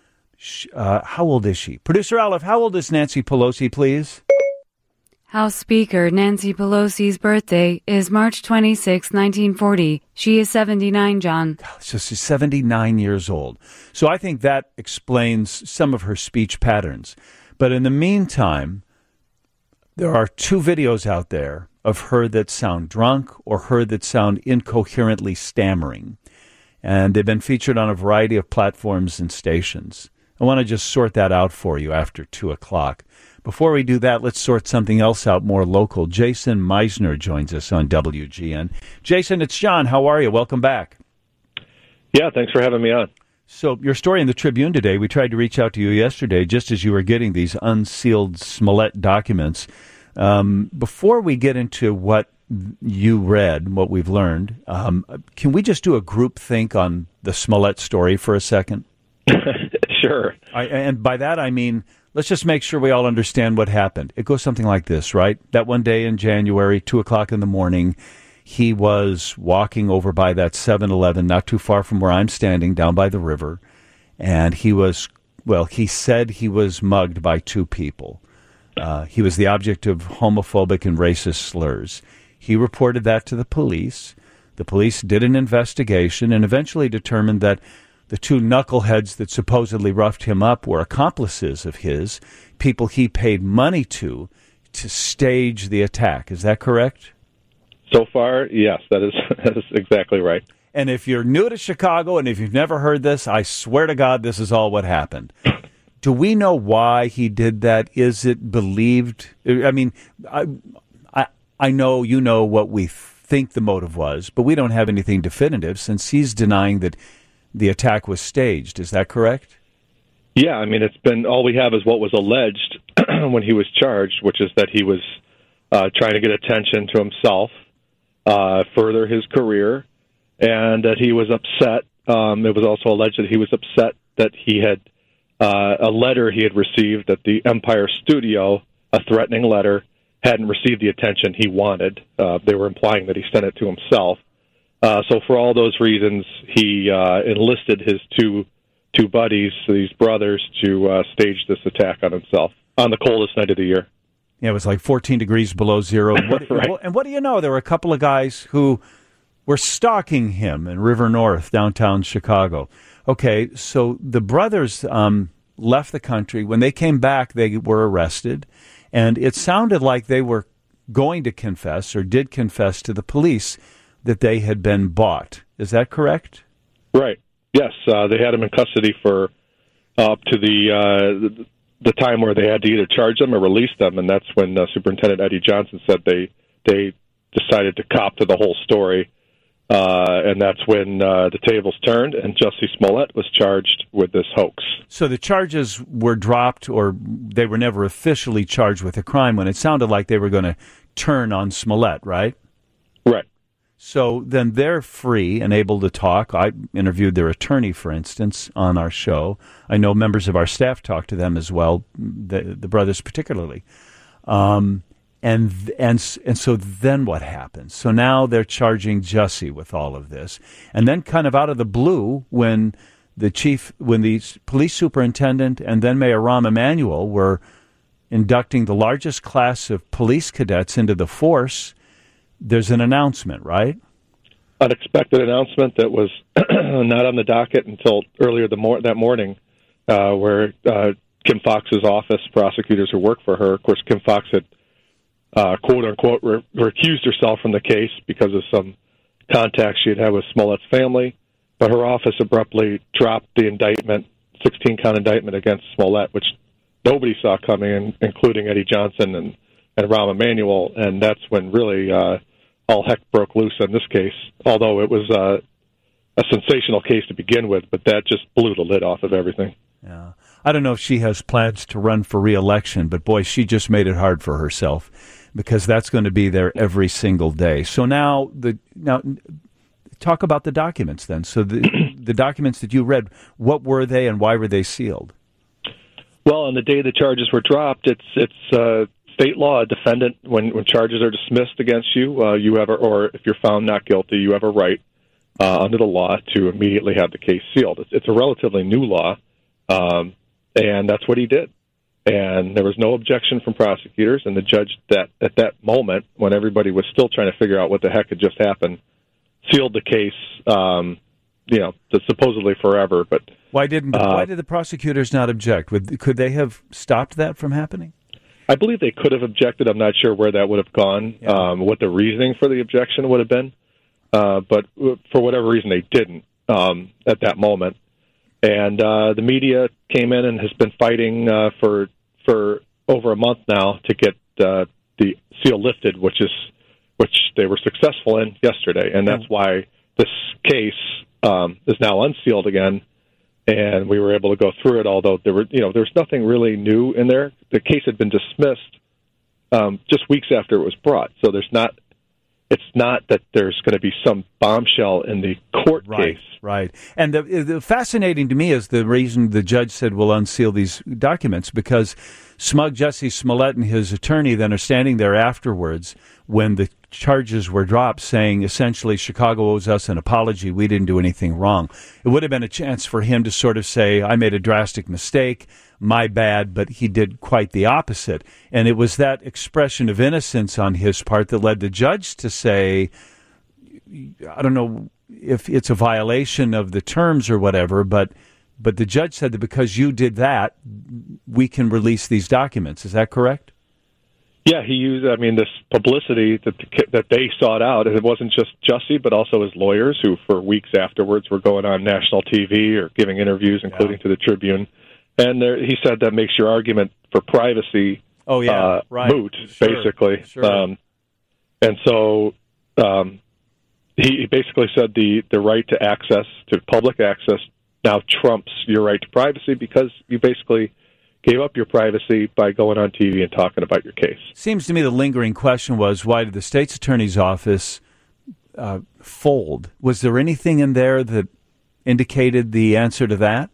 Uh, how old is she? Producer Olive, how old is Nancy Pelosi, please? House Speaker Nancy Pelosi's birthday is March twenty-sixth, nineteen forty. She is seventy-nine, John. So she's seventy-nine years old. So I think that explains some of her speech patterns. But in the meantime, there are two videos out there of her that sound drunk or her that sound incoherently stammering. And they've been featured on a variety of platforms and stations. I want to just sort that out for you after two o'clock. Before we do that, let's sort something else out more local. Jason Meisner joins us on W G N. Jason, it's John. How are you? Welcome back. Yeah, thanks for having me on. So your story in the Tribune today, we tried to reach out to you yesterday just as you were getting these unsealed Smollett documents. Um, before we get into what you read, what we've learned, um, can we just do a group think on the Smollett story for a second? Sure. I, and by that I mean, let's just make sure we all understand what happened. It goes something like this, right? That one day in January, two o'clock in the morning, he was walking over by that seven eleven, not too far from where I'm standing, down by the river, and he was, well, he said he was mugged by two people. Uh, he was the object of homophobic and racist slurs. He reported that to the police. The police did an investigation and eventually determined that the two knuckleheads that supposedly roughed him up were accomplices of his, people he paid money to, to stage the attack. Is that correct? So far, yes, that is, that is exactly right. And if you're new to Chicago and if you've never heard this, I swear to God this is all what happened. Do we know why he did that? Is it believed? I mean, I, I, I know you know what we think the motive was, but we don't have anything definitive since he's denying that the attack was staged. Is that correct? Yeah, I mean, it's been, all we have is what was alleged when he was charged, which is that he was uh, trying to get attention to himself, uh, further his career, and that he was upset. Um, it was also alleged that he was upset that he had uh, a letter he had received at the Empire Studio, a threatening letter, hadn't received the attention he wanted. Uh, they were implying that he sent it to himself. Uh, so for all those reasons, he uh, enlisted his two two buddies, these brothers, to uh, stage this attack on himself on the coldest night of the year. Yeah, it was like fourteen degrees below zero. And what, right. and what do you know? There were a couple of guys who were stalking him in River North, downtown Chicago. Okay, so the brothers um, left the country. When they came back, they were arrested. And it sounded like they were going to confess or did confess to the police that they had been bought. Is that correct? Right. Yes. Uh, they had him in custody for uh, up to the, uh, the the time where they had to either charge them or release them, and that's when uh, Superintendent Eddie Johnson said they they decided to cop to the whole story Uh, and that's when uh, the tables turned, and Jussie Smollett was charged with this hoax. So the charges were dropped, or they were never officially charged with a crime when it sounded like they were going to turn on Smollett, right? Right. So then they're free and able to talk. I interviewed their attorney, for instance, on our show. I know members of our staff talked to them as well, the, the brothers particularly. Um And and and so then what happens? So now they're charging Jussie with all of this, and then kind of out of the blue, when the chief, when the police superintendent, and then Mayor Rahm Emanuel were inducting the largest class of police cadets into the force, there's an announcement, right? Unexpected announcement that was not on the docket until earlier the mor- that morning, uh, where uh, Kim Foxx's office, prosecutors who work for her, of course, Kim Foxx had. Uh, quote unquote, re- recused herself from the case because of some contacts she had had with Smollett's family, but her office abruptly dropped the indictment, sixteen count indictment against Smollett, which nobody saw coming, including Eddie Johnson and, and Rahm Emanuel, and that's when really uh, all heck broke loose in this case, although it was uh, a sensational case to begin with, but that just blew the lid off of everything. Yeah. I don't know if she has plans to run for re-election, but boy, she just made it hard for herself, because that's going to be there every single day. So now, the now, talk about the documents then. So the the documents that you read, what were they and why were they sealed? Well, on the day the charges were dropped, it's it's uh, state law. A defendant, when, when charges are dismissed against you, uh, you have a, or if you're found not guilty, you have a right uh, under the law to immediately have the case sealed. It's, it's a relatively new law, um, and that's what he did. And there was no objection from prosecutors, and the judge that at that moment, when everybody was still trying to figure out what the heck had just happened, sealed the case, um, you know, supposedly forever. But why didn't uh, why did the prosecutors not object? Would, could they have stopped that from happening? I believe they could have objected. I'm not sure where that would have gone, yeah. um, what the reasoning for the objection would have been. Uh, but for whatever reason, they didn't um, at that moment. And uh, the media came in and has been fighting uh, for for over a month now to get uh, the seal lifted, which is which they were successful in yesterday, and that's why this case um, is now unsealed again. And we were able to go through it, although there were you know there's nothing really new in there. The case had been dismissed um, just weeks after it was brought, so there's not. It's not that there's going to be some bombshell in the court right, case. Right. And the, the fascinating to me is the reason the judge said we'll unseal these documents, because smug Jussie Smollett and his attorney then are standing there afterwards when the charges were dropped saying essentially Chicago owes us an apology. We didn't do anything wrong. It would have been a chance for him to sort of say, I made a drastic mistake, my bad, but he did quite the opposite. And it was that expression of innocence on his part that led the judge to say, I don't know if it's a violation of the terms or whatever, but but the judge said that because you did that, we can release these documents. Is that correct? Yeah, he used, I mean, this publicity that the, that they sought out, and it wasn't just Jussie, but also his lawyers, who for weeks afterwards were going on national T V or giving interviews, including yeah. to the Tribune. And there, he said that makes your argument for privacy oh, yeah. uh, right. moot, sure. basically. Sure. Um, and so um, he basically said the, the right to access, to public access, now trumps your right to privacy, because you basically gave up your privacy by going on T V and talking about your case. Seems to me the lingering question was, why did the state's attorney's office uh, fold? Was there anything in there that indicated the answer to that?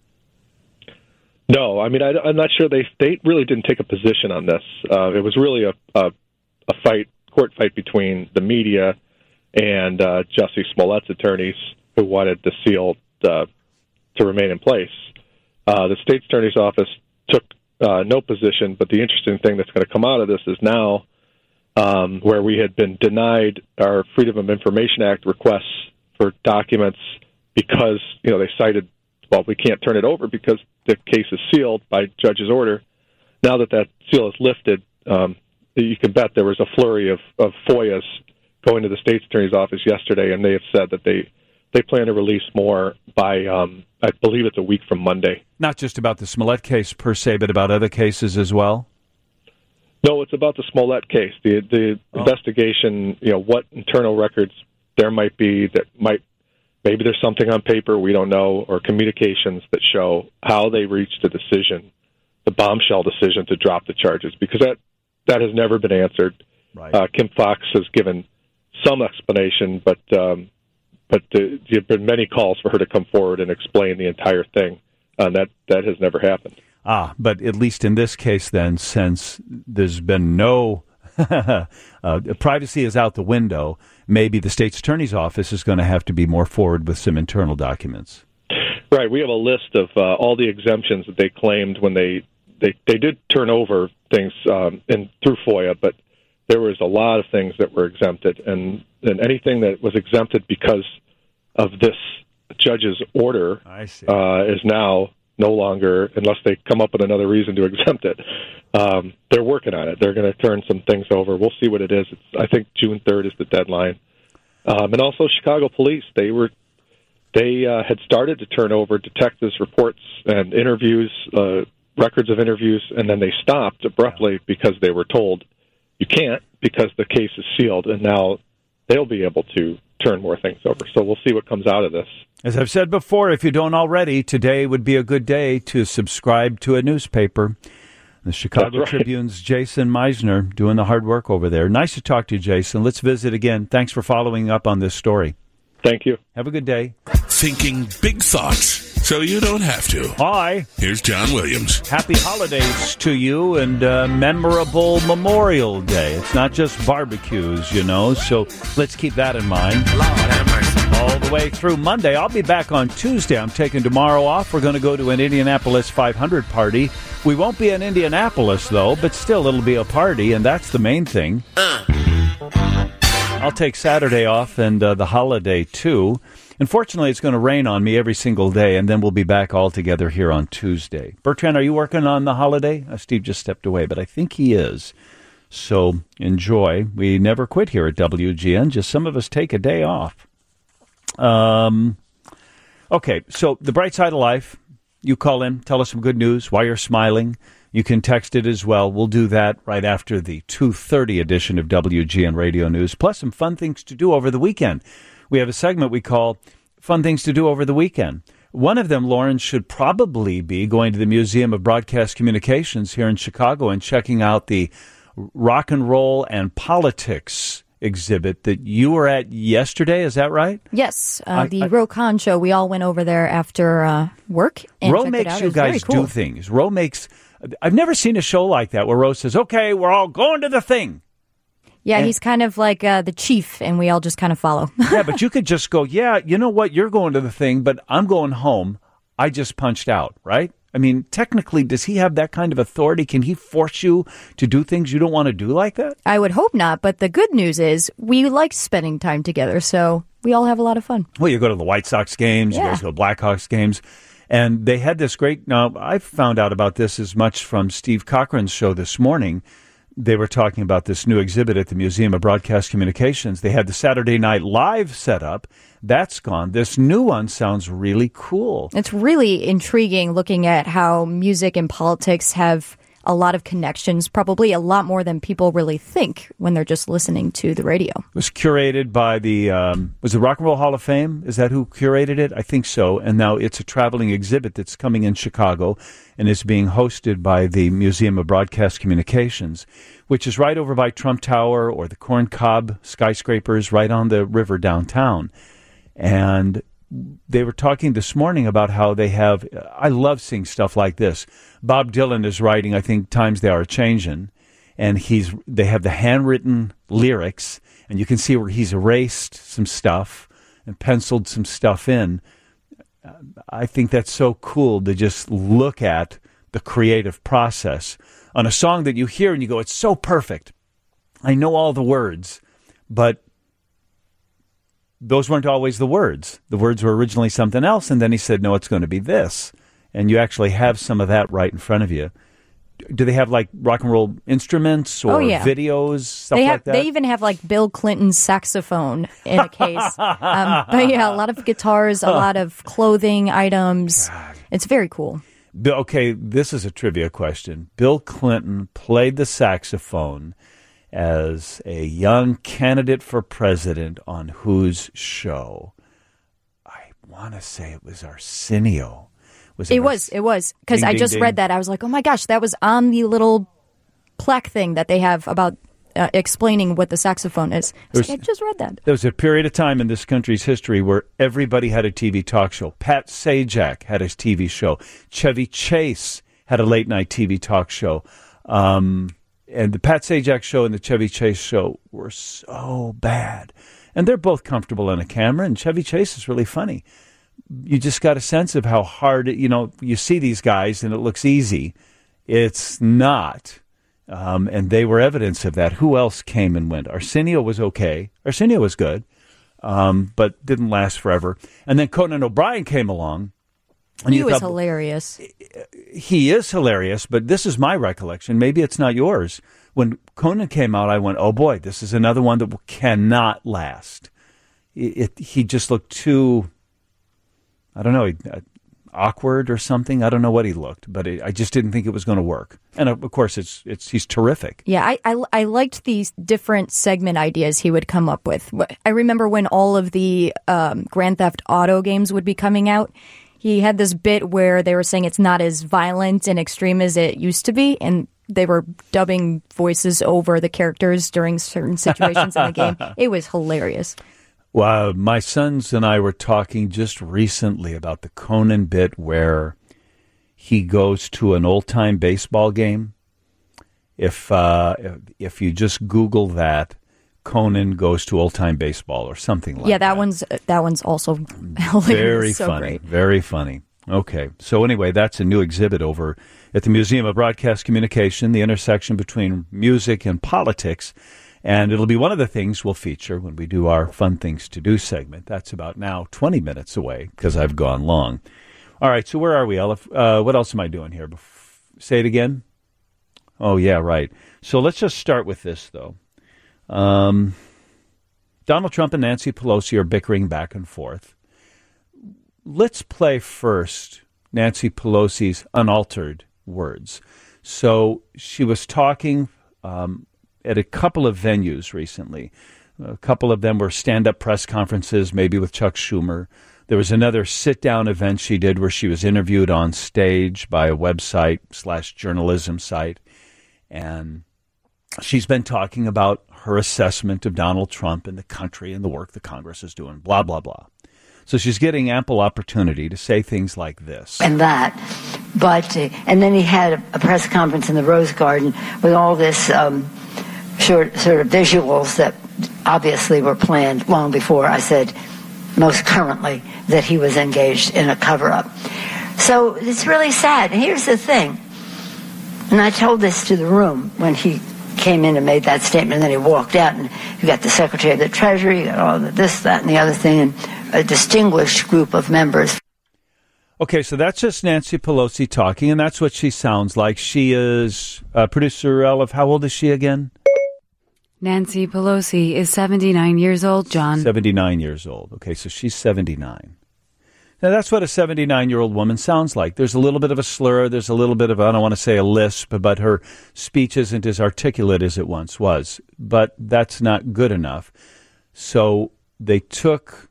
No, I mean, I, I'm not sure. They they really didn't take a position on this. Uh, it was really a, a a fight, court fight between the media and uh, Jussie Smollett's attorneys, who wanted the seal uh, to remain in place. Uh, the state's attorney's office took uh, no position, but the interesting thing that's going to come out of this is now, um, where we had been denied our Freedom of Information Act requests for documents because, you know, they cited, well, we can't turn it over because the case is sealed by judge's order. Now that that seal is lifted, um, you can bet there was a flurry of, of F O I As going to the state's attorney's office yesterday, and they have said that they, they plan to release more by, um, I believe it's a week from Monday. Not just about the Smollett case per se, but about other cases as well? No, it's about the Smollett case, the the oh. investigation, you know, what internal records there might be that might maybe there's something on paper we don't know, or communications that show how they reached a decision, the bombshell decision to drop the charges, because that that has never been answered. Right. Uh, Kim Foxx has given some explanation, but um, but uh, there have been many calls for her to come forward and explain the entire thing, and that that has never happened. Ah, but at least in this case, then, since there's been no uh, privacy is out the window, maybe the state's attorney's office is going to have to be more forward with some internal documents. Right. We have a list of uh, all the exemptions that they claimed when they they, they did turn over things um, in through FOIA, but there was a lot of things that were exempted, and, and anything that was exempted because of this judge's order I see. Uh, is now no longer, unless they come up with another reason to exempt it. Um, they're working on it. They're going to turn some things over. We'll see what it is. It's, I think June third is the deadline. Um, and also Chicago police, they were they uh, had started to turn over detectives' reports and interviews, uh, records of interviews, and then they stopped abruptly yeah. because they were told you can't because the case is sealed, and now they'll be able to turn more things over. So we'll see what comes out of this. As I've said before, if you don't already, today would be a good day to subscribe to a newspaper. The Chicago right. Tribune's Jason Meisner doing the hard work over there. Nice to talk to you, Jason. Let's visit again. Thanks for following up on this story. Thank you. Have a good day. Thinking big thoughts so you don't have to. Hi. Here's John Williams. Happy holidays to you, and uh, memorable Memorial Day. It's not just barbecues, you know, so let's keep that in mind. Lord have mercy. All the way through Monday. I'll be back on Tuesday. I'm taking tomorrow off. We're going to go to an Indianapolis five hundred party. We won't be in Indianapolis, though, but still it'll be a party, and that's the main thing. Uh. I'll take Saturday off and uh, the holiday, too. Unfortunately, it's going to rain on me every single day, and then we'll be back all together here on Tuesday. Bertrand, are you working on the holiday? Uh, Steve just stepped away, but I think he is. So enjoy. We never quit here at W G N. Just some of us take a day off. Um. Okay, so the bright side of life. You call in, tell us some good news, why you're smiling. You can text it as well. We'll do that right after the two thirty edition of W G N Radio News, plus some fun things to do over the weekend. We have a segment we call Fun Things to Do Over the Weekend. One of them, Lauren, should probably be going to the Museum of Broadcast Communications here in Chicago and checking out the Rock and Roll and Politics exhibit that you were at yesterday. Is that right? Yes. Uh, I, the I, Roe Khan show. We all went over there after uh, work. And Roe checked makes it out. you It was very guys cool. do things. Roe makes... I've never seen a show like that where Roe says, okay, we're all going to the thing. Yeah, and, he's kind of like uh, the chief, and we all just kind of follow. Yeah, but you could just go, yeah, you know what? You're going to the thing, but I'm going home. I just punched out, right? I mean, technically, does he have that kind of authority? Can he force you to do things you don't want to do like that? I would hope not, but the good news is we like spending time together, so we all have a lot of fun. Well, you go to the White Sox games, yeah. you guys go to Blackhawks games, and they had this great, now, I found out about this as much from Steve Cochran's show this morning. They were talking about this new exhibit at the Museum of Broadcast Communications. They had the Saturday Night Live set up. That's gone. This new one sounds really cool. It's really intriguing looking at how music and politics have a lot of connections, probably a lot more than people really think when they're just listening to the radio. It was curated by the, um, was the Rock and Roll Hall of Fame? Is that who curated it? I think so. And now it's a traveling exhibit that's coming in Chicago and is being hosted by the Museum of Broadcast Communications, which is right over by Trump Tower or the Corn Cob skyscrapers right on the river downtown. And they were talking this morning about how they have, I love seeing stuff like this. Bob Dylan is writing, I think, Times They Are Changin', and he's they have the handwritten lyrics, and you can see where he's erased some stuff and penciled some stuff in. I think that's so cool to just look at the creative process on a song that you hear and you go, it's so perfect. I know all the words, but those weren't always the words. The words were originally something else, and then he said, no, it's going to be this. And you actually have some of that right in front of you. Do they have, like, rock and roll instruments or oh, yeah. videos, stuff they have, like that? They even have, like, Bill Clinton's saxophone in a case. um, but, yeah, a lot of guitars, a lot of clothing items. God. It's very cool. Okay, this is a trivia question. Bill Clinton played the saxophone, as a young candidate for president on whose show? I want to say it was Arsenio. Was it, it was, it was. Because I just ding. read that. I was like, oh my gosh, that was on the little plaque thing that they have about uh, explaining what the saxophone is. I, was like, I just read that. There was a period of time in this country's history where everybody had a T V talk show. Pat Sajak had his T V show. Chevy Chase had a late-night T V talk show. Um, and the Pat Sajak show and the Chevy Chase show were so bad. And they're both comfortable on a camera, and Chevy Chase is really funny. You just got a sense of how hard, it, you know, you see these guys and it looks easy. It's not. Um, and they were evidence of that. Who else came and went? Arsenio was okay. Arsenio was good, um, but didn't last forever. And then Conan O'Brien came along. And he you was thought, hilarious. He is hilarious, but this is my recollection. Maybe it's not yours. When Conan came out, I went, oh boy, this is another one that cannot last. It, it, he just looked too, I don't know, he, uh, awkward or something. I don't know what he looked, but it, I just didn't think it was going to work. And of course, it's it's he's terrific. Yeah, I, I I liked these different segment ideas he would come up with. I remember when all of the um, Grand Theft Auto games would be coming out. He had this bit where they were saying it's not as violent and extreme as it used to be, and they were dubbing voices over the characters during certain situations in the game. It was hilarious. Well, my sons and I were talking just recently about the Conan bit where he goes to an old-time baseball game. If uh, if you just Google that, Conan goes to old-time baseball or something like that. Yeah, that, that one's that one's also hilarious. Very so funny, great. very funny. Okay, so anyway, that's a new exhibit over at the Museum of Broadcast Communication, the intersection between music and politics. And it'll be one of the things we'll feature when we do our Fun Things to Do segment. That's about now twenty minutes away because I've gone long. All right, so where are we, Ella? Uh, what else am I doing here? Bef- Say it again? Oh, yeah, right. So let's just start with this, though. Um, Donald Trump and Nancy Pelosi are bickering back and forth. Let's play first Nancy Pelosi's unaltered words. So she was talking um, at a couple of venues recently. A couple of them were stand-up press conferences, maybe with Chuck Schumer. There was another sit-down event she did where she was interviewed on stage by a website slash journalism site. And she's been talking about her assessment of Donald Trump and the country and the work the Congress is doing, blah, blah, blah. So she's getting ample opportunity to say things like this. And that. But, uh, and then he had a press conference in the Rose Garden with all this um, short, sort of visuals that obviously were planned long before I said, most currently, that he was engaged in a cover-up. So it's really sad. And here's the thing. And I told this to the room when he came in and made that statement, and then he walked out, and you got the Secretary of the Treasury, you got all the this, that, and the other thing, and a distinguished group of members. Okay, so that's just Nancy Pelosi talking, and that's what she sounds like. She is, uh, producer Elif, how old is she again? Nancy Pelosi is seventy-nine years old, John. seventy-nine years old. Okay, so she's seventy-nine. Now, that's what a seventy-nine-year-old woman sounds like. There's a little bit of a slur. There's a little bit of, I don't want to say a lisp, but her speech isn't as articulate as it once was. But that's not good enough. So they took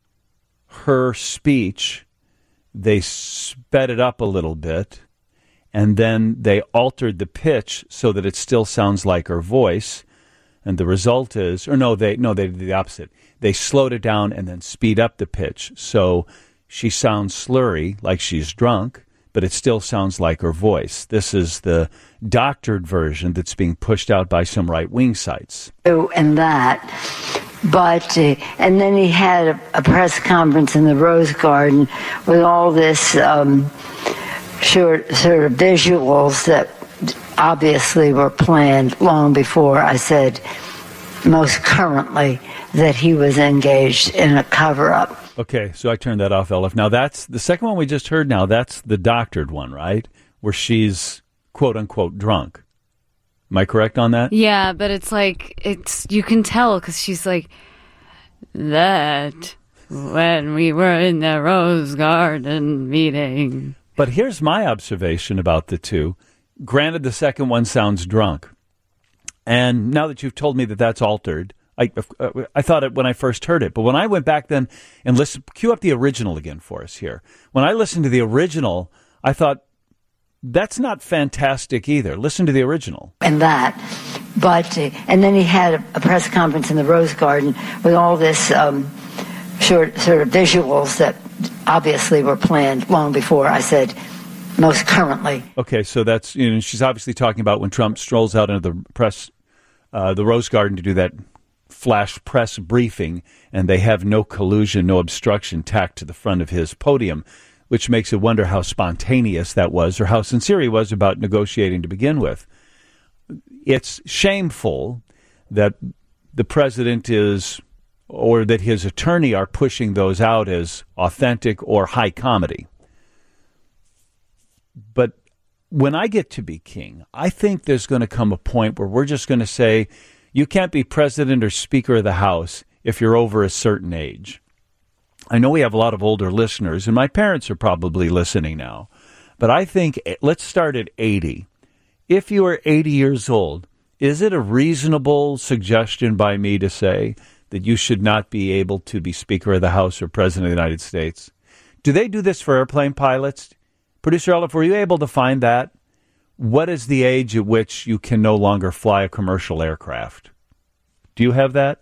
her speech, they sped it up a little bit, and then they altered the pitch so that it still sounds like her voice. And the result is, or no, they no, they did the opposite. They slowed it down and then speed up the pitch. So she sounds slurry, like she's drunk, but it still sounds like her voice. This is the doctored version that's being pushed out by some right-wing sites. Oh, and that. But, uh, and then he had a, a press conference in the Rose Garden with all this um, short, sort of visuals that obviously were planned long before I said, most currently, that he was engaged in a cover-up. Okay, so I turned that off, Elif. Now, that's the second one we just heard now. That's the doctored one, right? Where she's, quote-unquote, drunk. Am I correct on that? Yeah, but it's like, it's you can tell because she's like, that when we were in the Rose Garden meeting. But here's my observation about the two. Granted, the second one sounds drunk. And now that you've told me that that's altered, I, uh, I thought it when I first heard it. But when I went back then and listened, cue up the original again for us here. When I listened to the original, I thought, that's not fantastic either. Listen to the original. And that. But, uh, and then he had a, a press conference in the Rose Garden with all this um, short, sort of visuals that obviously were planned long before I said most currently. Okay, so that's, you know, she's obviously talking about when Trump strolls out into the press, uh, the Rose Garden to do that flash press briefing, and they have no collusion, no obstruction tacked to the front of his podium, which makes it wonder how spontaneous that was or how sincere he was about negotiating to begin with. It's shameful that the president is, or that his attorney are pushing those out as authentic or high comedy. But when I get to be king, I think there's going to come a point where we're just going to say, you can't be president or speaker of the House if you're over a certain age. I know we have a lot of older listeners, and my parents are probably listening now. But I think, let's start at eighty. If you are eighty years old, is it a reasonable suggestion by me to say that you should not be able to be Speaker of the House or President of the United States? Do they do this for airplane pilots? Producer Elif, were you able to find that? What is the age at which you can no longer fly a commercial aircraft? Do you have that?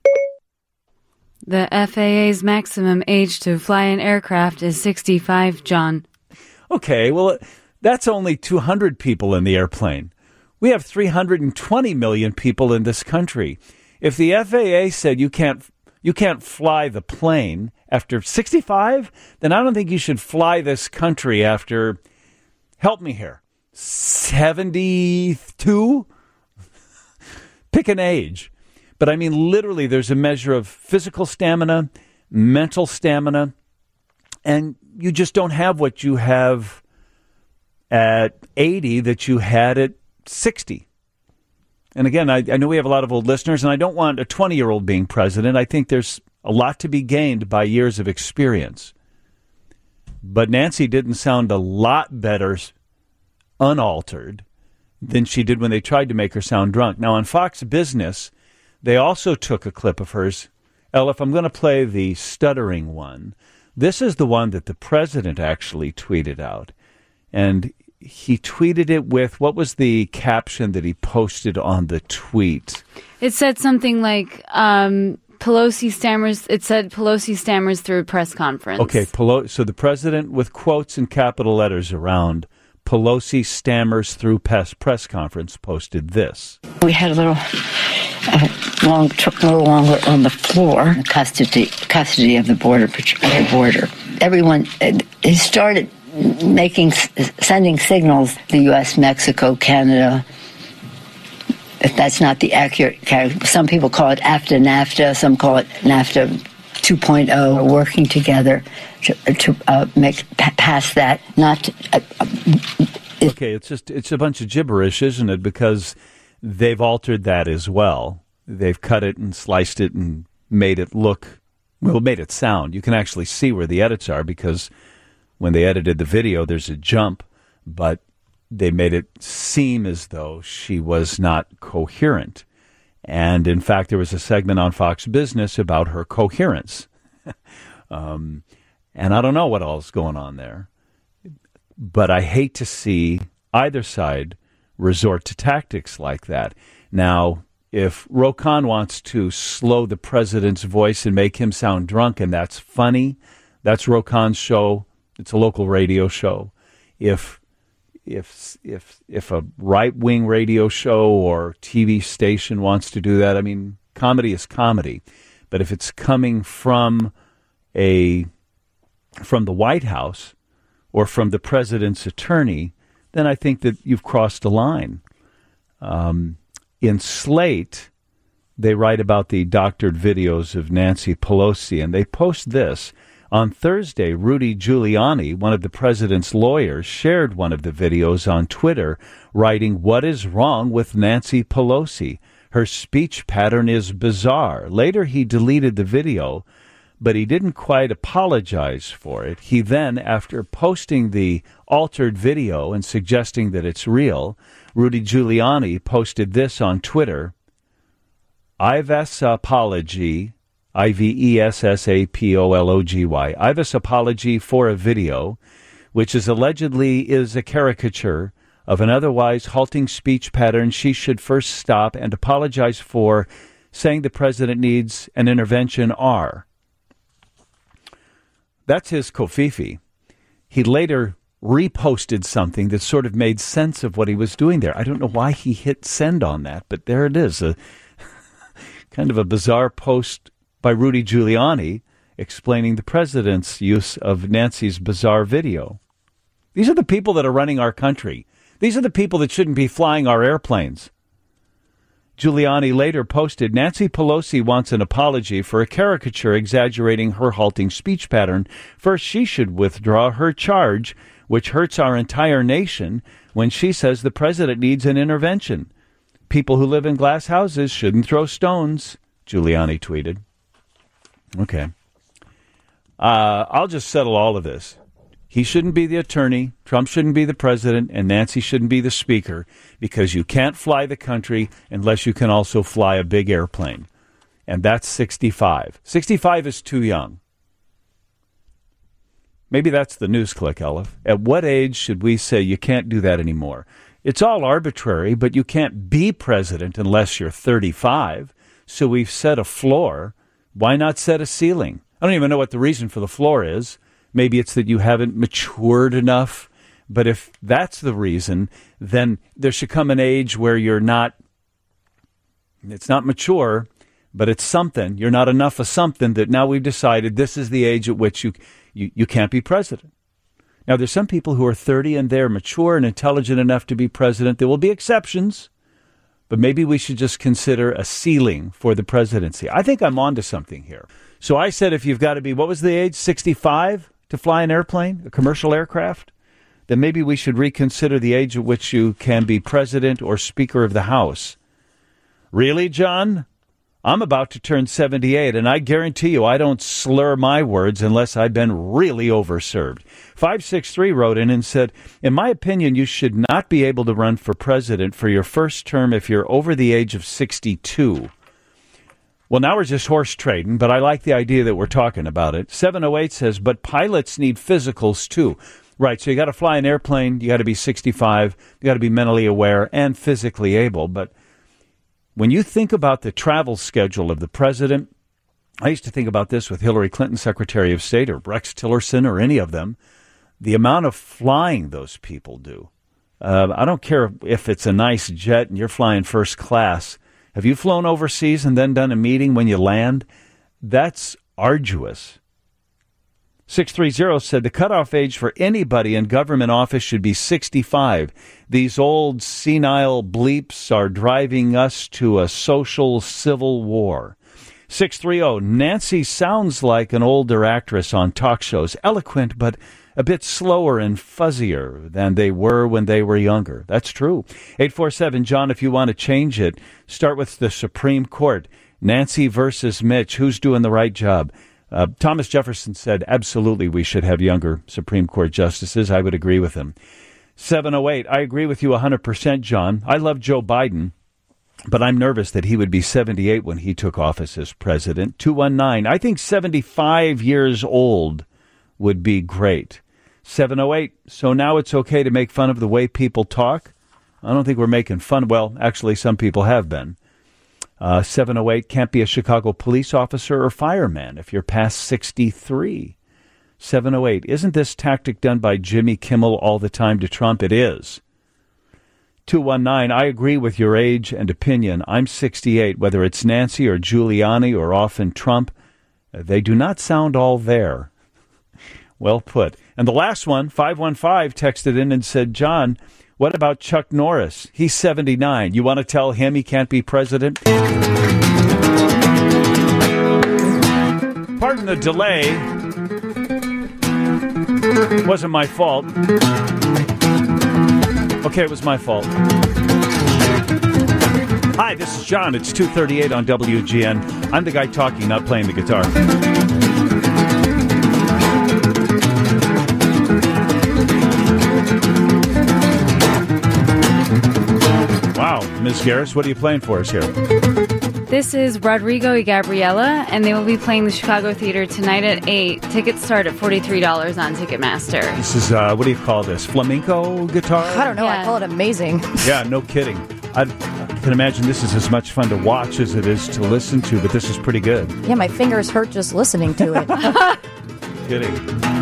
The F A A's maximum age to fly an aircraft is sixty-five, John. Okay, well, that's only two hundred people in the airplane. We have three hundred twenty million people in this country. If the F A A said you can't you can't fly the plane after sixty-five, then I don't think you should fly this country after, help me here, seventy-two? Pick an age. But I mean, literally, there's a measure of physical stamina, mental stamina, and you just don't have what you have at eighty that you had at sixty. And again, I, I know we have a lot of old listeners, and I don't want a twenty-year-old being president. I think there's a lot to be gained by years of experience. But Nancy didn't sound a lot better unaltered than she did when they tried to make her sound drunk. Now, on Fox Business, they also took a clip of hers. Elif, I'm going to play the stuttering one. This is the one that the president actually tweeted out. And he tweeted it with, what was the caption that he posted on the tweet? It said something like, um, Pelosi stammers, it said Pelosi stammers through a press conference. Okay, Pelo- so the president with quotes in capital letters around Pelosi stammers through press, press conference posted this. We had a little... Uh, long took a little longer on the floor. Custody, custody of the border, the border. Everyone, uh, he started making, sending signals. The U S, Mexico, Canada. If that's not the accurate, some people call it AFTA, NAFTA. Some call it NAFTA two point oh. We're working together to, to uh, make pass that. Not. To, uh, uh, okay, it's just it's a bunch of gibberish, isn't it? Because they've altered that as well. They've cut it and sliced it and made it look, well, made it sound. You can actually see where the edits are because when they edited the video, there's a jump, but they made it seem as though she was not coherent. And in fact, there was a segment on Fox Business about her coherence. um, and I don't know what all's going on there. But I hate to see either side resort to tactics like that. Now, if Rokan wants to slow the president's voice and make him sound drunk, and that's funny, that's Rokan's show. It's a local radio show. If if if if a right-wing radio show or T V station wants to do that, I mean, comedy is comedy. But if it's coming from a from the White House or from the president's attorney, then I think that you've crossed a line. Um, in Slate, they write about the doctored videos of Nancy Pelosi, and they post this. On Thursday, Rudy Giuliani, one of the president's lawyers, shared one of the videos on Twitter, writing, "What is wrong with Nancy Pelosi? Her speech pattern is bizarre." Later, he deleted the video, but he didn't quite apologize for it. He then, after posting the altered video and suggesting that it's real, Rudy Giuliani posted this on Twitter. Ives apology, I V E S S A P O L O G Y. Ives apology for a video, which is allegedly is a caricature of an otherwise halting speech pattern she should first stop and apologize for, saying the president needs an intervention are. That's his kofifi. He later reposted something that sort of made sense of what he was doing there. I don't know why he hit send on that, but there it is. A kind of a bizarre post by Rudy Giuliani explaining the president's use of Nancy's bizarre video. These are the people that are running our country. These are the people that shouldn't be flying our airplanes. Giuliani later posted, Nancy Pelosi wants an apology for a caricature exaggerating her halting speech pattern. First, she should withdraw her charge, which hurts our entire nation, when she says the president needs an intervention. People who live in glass houses shouldn't throw stones, Giuliani tweeted. Okay. Uh, I'll just settle all of this. He shouldn't be the attorney, Trump shouldn't be the president, and Nancy shouldn't be the speaker, because you can't fly the country unless you can also fly a big airplane. And that's sixty-five. sixty-five is too young. Maybe that's the news click, Elif. At what age should we say you can't do that anymore? It's all arbitrary, but you can't be president unless you're thirty-five. So we've set a floor. Why not set a ceiling? I don't even know what the reason for the floor is. Maybe it's that you haven't matured enough. But if that's the reason, then there should come an age where you're not, it's not mature, but it's something. You're not enough of something that now we've decided this is the age at which you, you, you can't be president. Now, there's some people who are thirty and they're mature and intelligent enough to be president. There will be exceptions, but maybe we should just consider a ceiling for the presidency. I think I'm onto something here. So I said if you've got to be, what was the age, sixty-five to fly an airplane, a commercial aircraft? Then maybe we should reconsider the age at which you can be president or Speaker of the House. Really, John? I'm about to turn seventy-eight, and I guarantee you I don't slur my words unless I've been really overserved. five six three wrote in and said, in my opinion, you should not be able to run for president for your first term if you're over the age of sixty-two. Well, now we're just horse trading, but I like the idea that we're talking about it. seven oh eight says, but pilots need physicals too. Right, so you got to fly an airplane, you got to be sixty-five, you got to be mentally aware and physically able. But when you think about the travel schedule of the president, I used to think about this with Hillary Clinton, Secretary of State, or Rex Tillerson, or any of them, the amount of flying those people do. Uh, I don't care if it's a nice jet and you're flying first class. Have you flown overseas and then done a meeting when you land? That's arduous. six three zero said the cutoff age for anybody in government office should be sixty-five. These old senile bleeps are driving us to a social civil war. six three zero, Nancy sounds like an older actress on talk shows, eloquent but a bit slower and fuzzier than they were when they were younger. That's true. eight four seven, John, if you want to change it, start with the Supreme Court. Nancy versus Mitch. Who's doing the right job? Uh, Thomas Jefferson said, absolutely, we should have younger Supreme Court justices. I would agree with him. seven oh eight, I agree with you one hundred percent, John. I love Joe Biden, but I'm nervous that he would be seventy-eight when he took office as president. two one nine, I think seventy-five years old would be great. seven oh eight, so now it's okay to make fun of the way people talk? I don't think we're making fun. Well, actually, some people have been. Uh, seven oh eight, can't be a Chicago police officer or fireman if you're past sixty-three. seven oh eight, isn't this tactic done by Jimmy Kimmel all the time to Trump? It is. two one nine, I agree with your age and opinion. I'm sixty-eight, whether it's Nancy or Giuliani or often Trump. They do not sound all there. Well put. And the last one, five one five, texted in and said, John, what about Chuck Norris? He's seventy-nine. You want to tell him he can't be president? Pardon the delay. It wasn't my fault. Okay, it was my fault. Hi, this is John. It's two thirty-eight on W G N. I'm the guy talking, not playing the guitar. Miz Garris, what are you playing for us here? This is Rodrigo y Gabriela, and they will be playing the Chicago Theater tonight at eight. Tickets start at forty-three dollars on Ticketmaster. This is, uh, what do you call this, flamenco guitar? I don't know. Yeah. I call it amazing. Yeah, no kidding. I, I can imagine this is as much fun to watch as it is to listen to, but this is pretty good. Yeah, my fingers hurt just listening to it. Kidding.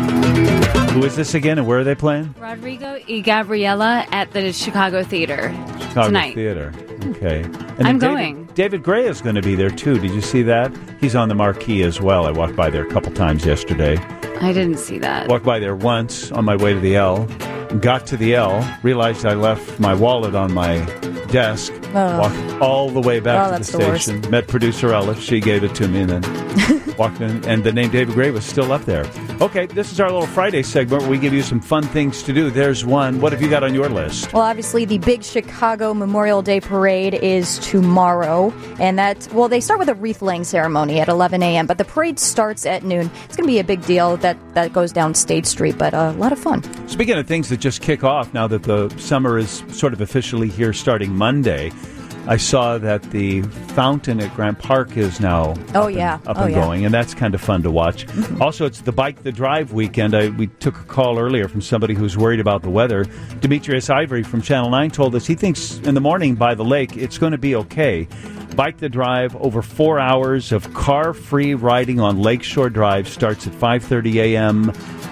Who is this again, and where are they playing? Rodrigo y Gabriela at the Chicago Theater Chicago tonight. Theater. Okay. And I'm then David, going. David Gray is going to be there, too. Did you see that? He's on the marquee as well. I walked by there a couple times yesterday. I didn't see that. Walked by there once on my way to the L. Got to the L, realized I left my wallet on my desk. Oh. Walked all the way back Oh, to the that's the worst. station. Met producer Ella. She gave it to me, and then walked in. And the name David Gray was still up there. Okay, this is our little Friday segment where we give you some fun things to do. There's one. What have you got on your list? Well, obviously, the big Chicago Memorial Day Parade is tomorrow. And that, well, they start with a wreath-laying ceremony at eleven a.m., but the parade starts at noon. It's going to be a big deal that, that goes down State Street, but uh, a lot of fun. Speaking of things that just kick off now that the summer is sort of officially here starting Monday, I saw that the fountain at Grant Park is now Oh, up yeah. and, up Oh, and yeah. going, and that's kind of fun to watch. Mm-hmm. Also, it's the Bike the Drive weekend. I, we took a call earlier from somebody who's worried about the weather. Demetrius Ivory from Channel nine told us he thinks in the morning by the lake it's going to be okay. Bike the Drive, over four hours of car-free riding on Lakeshore Drive, starts at five thirty a.m.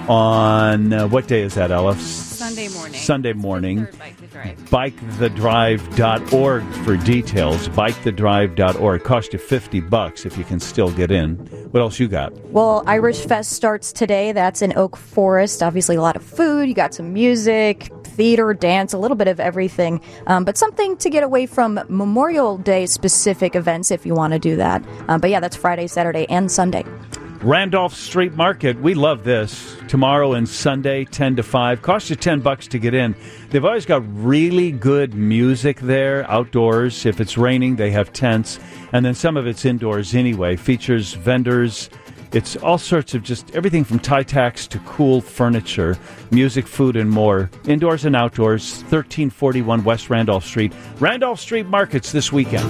on, uh, what day is that, Ella? Sunday morning. Sunday morning. Bike the Drive. bike the drive dot org for details. bike the drive dot org. Cost you fifty bucks if you can still get in. What else you got? Well, Irish Fest starts today. That's in Oak Forest. Obviously, a lot of food. You got some music, theater, dance, a little bit of everything. Um, but something to get away from Memorial Day specific events if you want to do that. Um, but yeah, that's Friday, Saturday, and Sunday. Randolph Street Market. We love this. Tomorrow and Sunday, ten to five. Costs you ten bucks to get in. They've always got really good music there, outdoors. If it's raining, they have tents. And then some of it's indoors anyway. Features vendors. It's all sorts of just everything from tie-tacks to cool furniture, music, food, and more. Indoors and outdoors. thirteen forty-one West Randolph Street. Randolph Street Markets this weekend.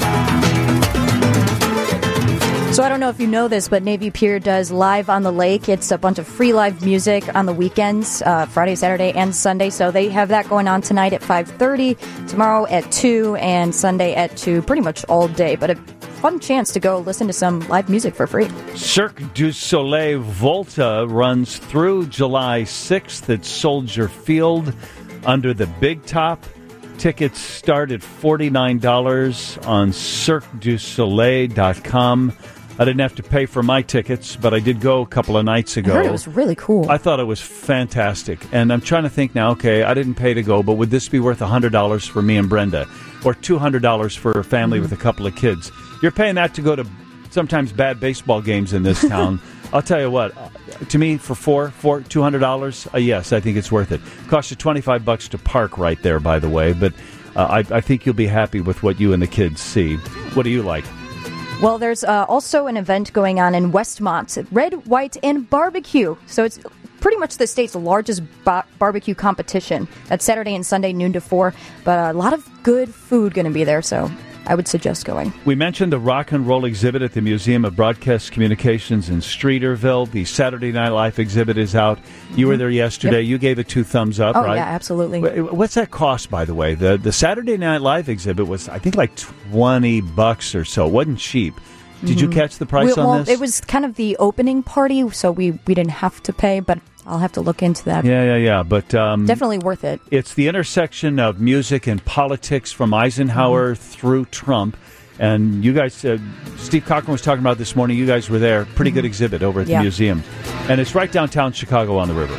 So I don't know if you know this, but Navy Pier does Live on the Lake. It's a bunch of free live music on the weekends, uh, Friday, Saturday, and Sunday. So they have that going on tonight at five thirty, tomorrow at two, and Sunday at two, pretty much all day. But a fun chance to go listen to some live music for free. Cirque du Soleil Volta runs through July sixth at Soldier Field under the Big Top. Tickets start at forty-nine dollars on cirque du soleil dot com. I didn't have to pay for my tickets, but I did go a couple of nights ago. I heard it was really cool. I thought it was fantastic. And I'm trying to think now, okay, I didn't pay to go, but would this be worth one hundred dollars for me and Brenda? Or two hundred dollars for a family Mm-hmm. with a couple of kids? You're paying that to go to sometimes bad baseball games in this town. I'll tell you what, to me, for four, four, two hundred dollars, uh, yes, I think it's worth it. Costs you twenty-five bucks to park right there, by the way, but uh, I, I think you'll be happy with what you and the kids see. What do you like? Well, there's uh, also an event going on in Westmont, Red, White, and Barbecue. So it's pretty much the state's largest ba- barbecue competition. That's Saturday and Sunday, noon to four. But a lot of good food going to be there, so I would suggest going. We mentioned the rock and roll exhibit at the Museum of Broadcast Communications in Streeterville. The Saturday Night Live exhibit is out. You were there yesterday. Yep. You gave it two thumbs up, Oh, right? yeah, absolutely. Wh- What's that cost, by the way? The the Saturday Night Live exhibit was, I think, like twenty bucks or so. It wasn't cheap. Did you Mhm. catch the price we, on well, this? It was kind of the opening party, so we, we didn't have to pay, but I'll have to look into that. Yeah, yeah, yeah. But um, Definitely worth it. it's the intersection of music and politics from Eisenhower Mm-hmm. through Trump. And you guys, uh, Steve Cochran was talking about this morning. You guys were there. Pretty good exhibit over at Yeah. the museum. And it's right downtown Chicago on the river.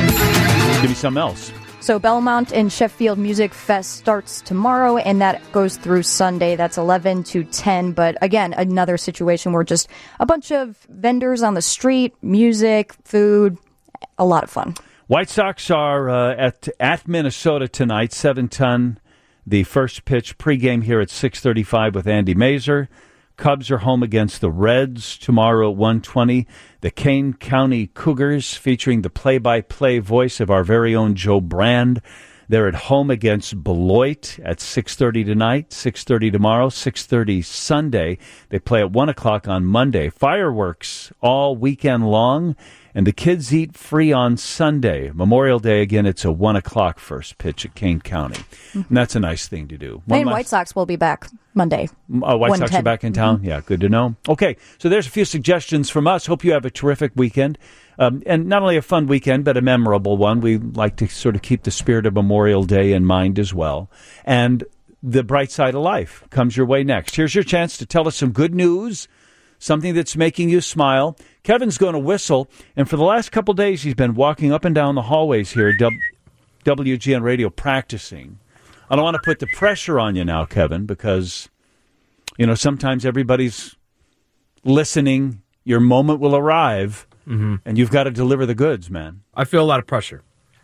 Give me something else. So Belmont and Sheffield Music Fest starts tomorrow, and that goes through Sunday. That's eleven to ten. But again, another situation where just a bunch of vendors on the street, music, food, a lot of fun. White Sox are uh, at at Minnesota tonight, seven ton. The first pitch pregame here at six thirty-five with Andy Mazer. Cubs are home against the Reds tomorrow at one twenty. The Kane County Cougars, featuring the play-by-play voice of our very own Joe Brand. They're at home against Beloit at six thirty tonight, six thirty tomorrow, six thirty Sunday. They play at one o'clock on Monday. Fireworks all weekend long, and the kids eat free on Sunday. Memorial Day, again, it's a one o'clock first pitch at Kane County. And that's a nice thing to do. One and last- White Sox will be back Monday. Oh, White Sox are back in town? Mm-hmm. Yeah, good to know. Okay, so there's a few suggestions from us. Hope you have a terrific weekend. Um, and not only a fun weekend, but a memorable one. We like to sort of keep the spirit of Memorial Day in mind as well. And the bright side of life comes your way next. Here's your chance to tell us some good news, something that's making you smile. Kevin's going to whistle, and for the last couple of days, he's been walking up and down the hallways here at W G N Radio practicing. I don't want to put the pressure on you now, Kevin, because, you know, sometimes everybody's listening. Your moment will arrive, mm-hmm. and you've got to deliver the goods, man. I feel a lot of pressure.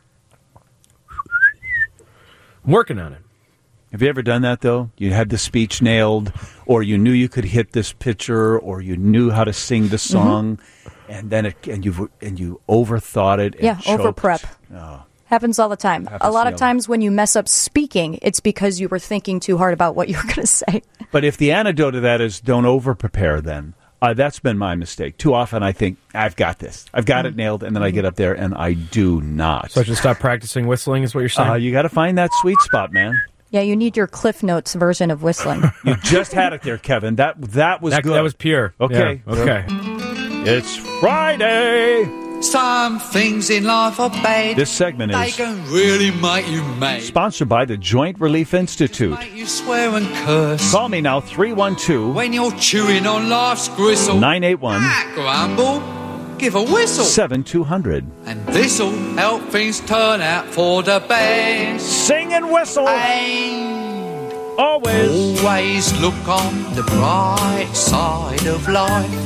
I'm working on it. Have you ever done that, though? You had the speech nailed, or you knew you could hit this pitcher, or you knew how to sing the song, mm-hmm. and then it, and you and you overthought it. And yeah, choked. over prep. Oh. Happens all the time. Happens a lot of the times when you mess up speaking, it's because you were thinking too hard about what you were going to say. But if the antidote to that is don't over-prepare, then uh, that's been my mistake. Too often I think, I've got this. I've got mm-hmm. it nailed, and then I get up there, and I do not. So I should stop practicing whistling is what you're saying? Uh, you got to find that sweet spot, man. Yeah, you need your Cliff Notes version of whistling. You just had it there, Kevin. That that was that, good. That was pure. Okay. Yeah, okay. It's Friday. Some things in life are bad. This segment they is can really make you mad. Sponsored by the Joint Relief Institute. Make you swear and curse. Call me now, three one two when you're chewing on life's gristle. nine eight one grumble. Give a whistle. seven two hundred. And this'll help things turn out for the best. Sing and whistle. And always. Always look on the bright side of life.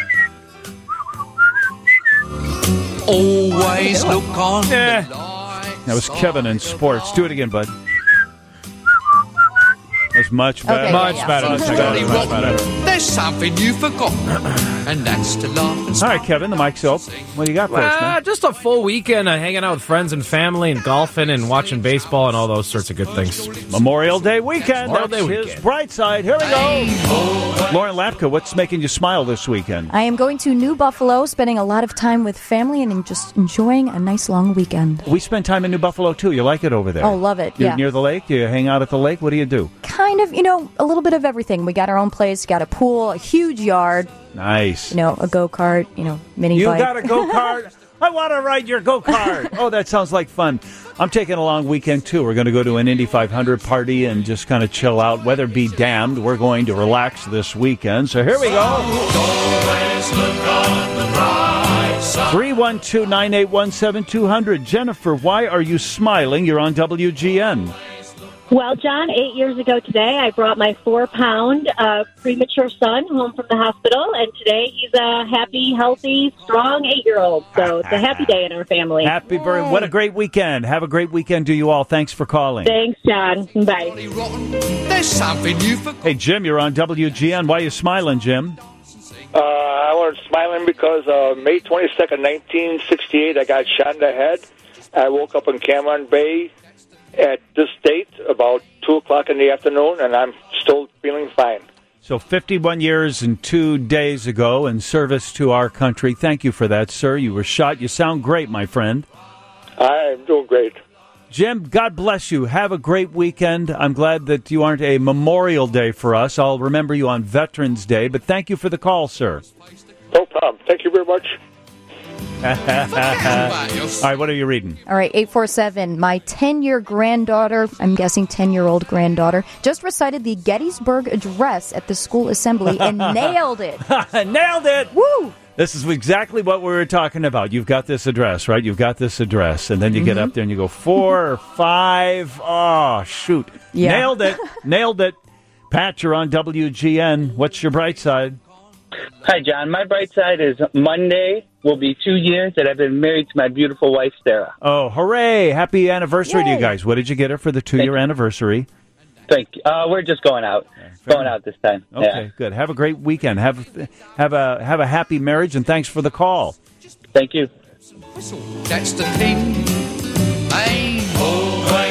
Always look on yeah. the light. That was Kevin in sports. Do it again, bud. That's much better. Okay, much, yeah, better. yeah. much better. Much better. There's something you forgot, and that's to laugh and All right, Kevin, the mic's open. What do you got for us, man? Uh, just a full weekend of hanging out with friends and family and golfing and watching baseball and all those sorts of good things. Memorial Day weekend. Memorial That's Day his weekend. bright side. Here we go. Lauren Lapka, what's making you smile this weekend? I am going to New Buffalo, spending a lot of time with family and just enjoying a nice long weekend. We spend time in New Buffalo, too. You like it over there? Oh, love it, You're yeah. near the lake? You hang out at the lake? What do you do? Kind of, you know, a little bit of everything. We got our own place, got a pool, a huge yard. Nice. You know, a go-kart, you know, mini You bike. got a go-kart? I want to ride your go-kart. Oh, that sounds like fun. I'm taking a long weekend, too. We're going to go to an Indy five hundred party and just kind of chill out. Weather be damned. We're going to relax this weekend. So here we go. three one two, nine eight one, seven two zero zero. Jennifer, why are you smiling? You're on W G N. Well, John, eight years ago today, I brought my four-pound uh, premature son home from the hospital, and today he's a happy, healthy, strong eight-year-old. So it's a happy day in our family. Happy birthday. What a great weekend. Have a great weekend to you all. Thanks for calling. Thanks, John. Bye. There's something you forgot. Hey, Jim, you're on W G N. Why are you smiling, Jim? Uh, I was smiling because uh, May twenty-second, nineteen sixty-eight, I got shot in the head. I woke up in Cameron Bay at this date about two o'clock in the afternoon, and I'm still feeling fine. So fifty-one years and two days ago in service to our country. Thank you for that, sir. You were shot. You sound great, my friend. I'm doing great. Jim, God bless you. Have a great weekend. I'm glad that you aren't a Memorial Day for us. I'll remember you on Veterans Day, but thank you for the call, sir. No problem. Thank you very much. All right, what are you reading? All right, eight four seven. My ten-year granddaughter, I'm guessing ten-year-old granddaughter, just recited the Gettysburg Address at the school assembly and nailed it. Nailed it! Woo! This is exactly what we were talking about. You've got this address, right? You've got this address. And then you mm-hmm. get up there and you go, four or five. Oh, shoot. Yeah. Nailed it. Nailed it. Pat, you're on W G N. What's your bright side? Hi, John. My bright side is Monday will be two years that I've been married to my beautiful wife, Sarah. Oh, hooray. Happy anniversary Yay. to you guys. What did you get her for the two-year anniversary? Thank you. Uh, we're just going out. Okay, going out this time. Okay, yeah. good. Have a great weekend. Have have a have a happy marriage, and thanks for the call. Thank you. That's the thing. Hey, always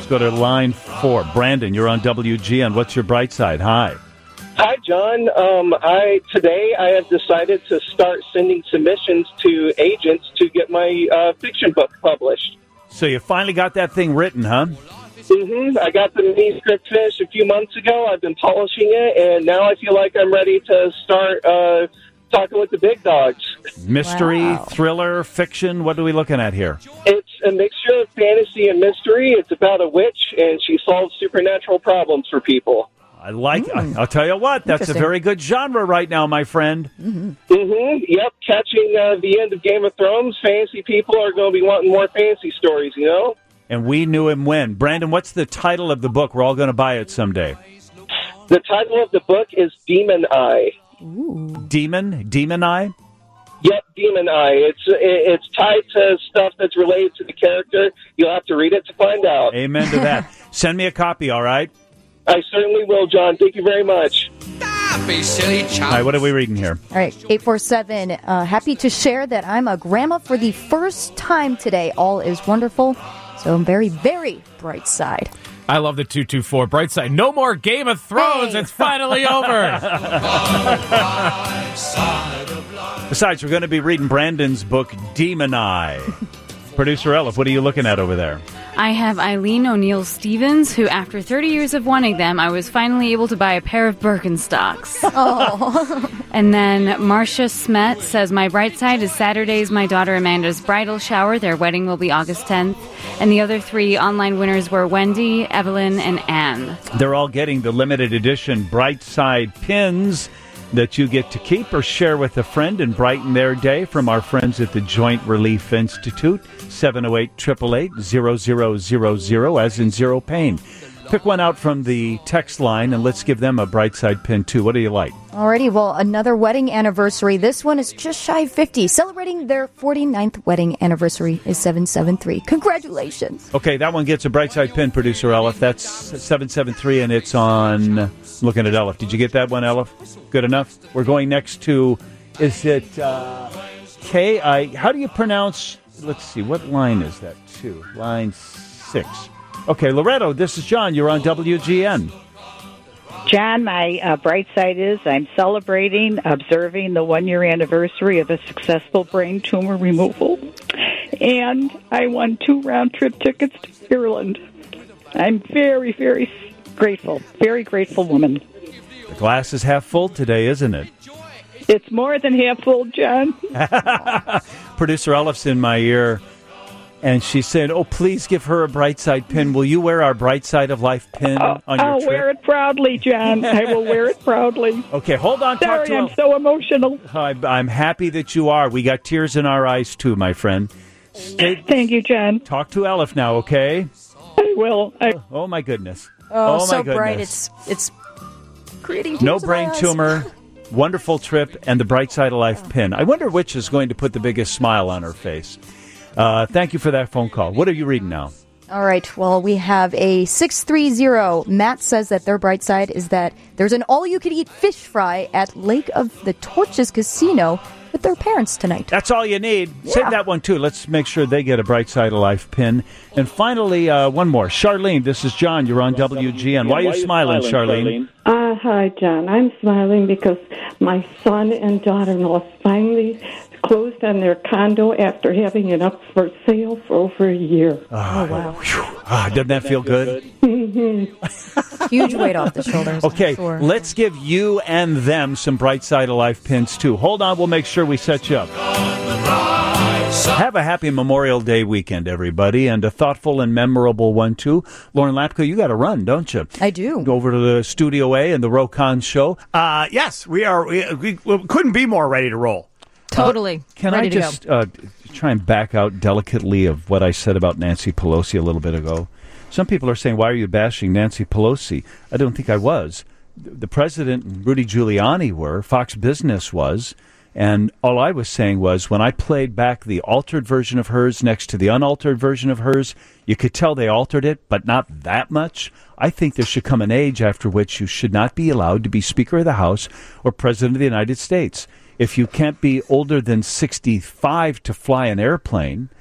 Let's go to line four. Brandon, you're on W G N. What's your bright side? Hi. Hi, John. Um, I today I have decided to start sending submissions to agents to get my uh, fiction book published. So you finally got that thing written, huh? Mm-hmm. I got the manuscript finished a few months ago. I've been polishing it, and now I feel like I'm ready to start uh, talking with the big dogs. Mystery, Wow. thriller, fiction. What are we looking at here? It's a mixture of fantasy and mystery. It's about a witch, and she solves supernatural problems for people. I like. I, I'll tell you what. That's a Interesting. very good genre right now, my friend. Mm-hmm. Yep. Catching uh, the end of Game of Thrones, fantasy people are going to be wanting more fantasy stories, you know? And we knew him when. Brandon, what's the title of the book? We're all going to buy it someday. The title of the book is Demon Eye. Demon? Demon Eye? Yep, Demon Eye. It's it's tied to stuff that's related to the character. You'll have to read it to find out. Amen to that. Send me a copy, all right? I certainly will, John. Thank you very much. All right, what are we reading here? All right, eight four seven. Uh, happy to share that I'm a grandma for the first time today. All is wonderful. So I'm very, very bright side. I love the two two four. Bright side. No more Game of Thrones. Hey. It's finally over. Besides, we're going to be reading Brandon's book, Demon Eye. Producer Elif, what are you looking at over there? I have Eileen O'Neill Stevens, who, after thirty years of wanting them, I was finally able to buy a pair of Birkenstocks. Oh. And then Marcia Smet says, my bright side is Saturday's my daughter Amanda's bridal shower. Their wedding will be August tenth. And the other three online winners were Wendy, Evelyn, and Anne. They're all getting the limited edition Bright Side pins that you get to keep or share with a friend and brighten their day from our friends at the Joint Relief Institute, seven oh eight, eight eight eight, zero zero zero zero, as in zero pain. Pick one out from the text line, and let's give them a Bright Side pin, too. What do you like? Alrighty, well, another wedding anniversary. This one is just shy of fifty. Celebrating their forty-ninth wedding anniversary is seven seven three. Congratulations. Okay, that one gets a Bright Side pin, Producer Elif. That's seven seven three, and it's on... Looking at Elif. Did you get that one, Elif? Good enough? We're going next to... Is it uh, K? I, how do you pronounce... Let's see. What line is that to? Line six. Okay, Loretto, this is John. You're on W G N. John, my uh, bright side is I'm celebrating, observing the one-year anniversary of a successful brain tumor removal, and I won two round-trip tickets to Ireland. I'm very, very grateful, very grateful woman. The glass is half full today, isn't it? It's more than half full, John. Producer Elif's in my ear, and she said, oh, please give her a Bright Side pin. Will you wear our Bright Side of Life pin Oh, on your I'll trip? wear it proudly, John. I will wear it proudly. Okay, hold on. Talk Sorry, to I'm El- so emotional. I, I'm happy that you are. We got tears in our eyes, too, my friend. Stay, Thank you, John. Talk to Elif now, okay? I will. I- Oh, my goodness. Oh, my so goodness. bright. It's it's creating tears No in my brain eyes. tumor, wonderful trip, and the Bright Side of Life pin. I wonder which is going to put the biggest smile on her face. Uh, thank you for that phone call. What are you reading now? All right. Well, we have a six three zero. Matt says that their bright side is that there's an all-you-can-eat fish fry at Lake of the Torches Casino with their parents tonight. That's all you need. Yeah. Save that one, too. Let's make sure they get a Bright Side of Life pin. And finally, uh, one more. Charlene, this is John. You're on W G N. Why are you smiling, Charlene? Uh, hi, John. I'm smiling because my son and daughter-in-law finally closed on their condo after having it up for sale for over a year. Oh, wow. Ah, doesn't that feel good? Huge weight off the shoulders. I'm Okay, sure. let's give you and them some Bright Side of Life pins, too. Hold on, we'll make sure we set you up. Have a happy Memorial Day weekend, everybody, and a thoughtful and memorable one, too. Lauren Lapka, you got to run, don't you? I do. Go over to the Studio A and the Rokon show. Uh, yes, we are. We, we, we couldn't be more ready to roll. Totally. Can Ready I to just uh, try and back out delicately of what I said about Nancy Pelosi a little bit ago? Some people are saying, why are you bashing Nancy Pelosi? I don't think I was. The president and Rudy Giuliani were. Fox Business was. And all I was saying was when I played back the altered version of hers next to the unaltered version of hers, you could tell they altered it, but not that much. I think there should come an age after which you should not be allowed to be Speaker of the House or President of the United States. If you can't be older than sixty-five to fly an airplane,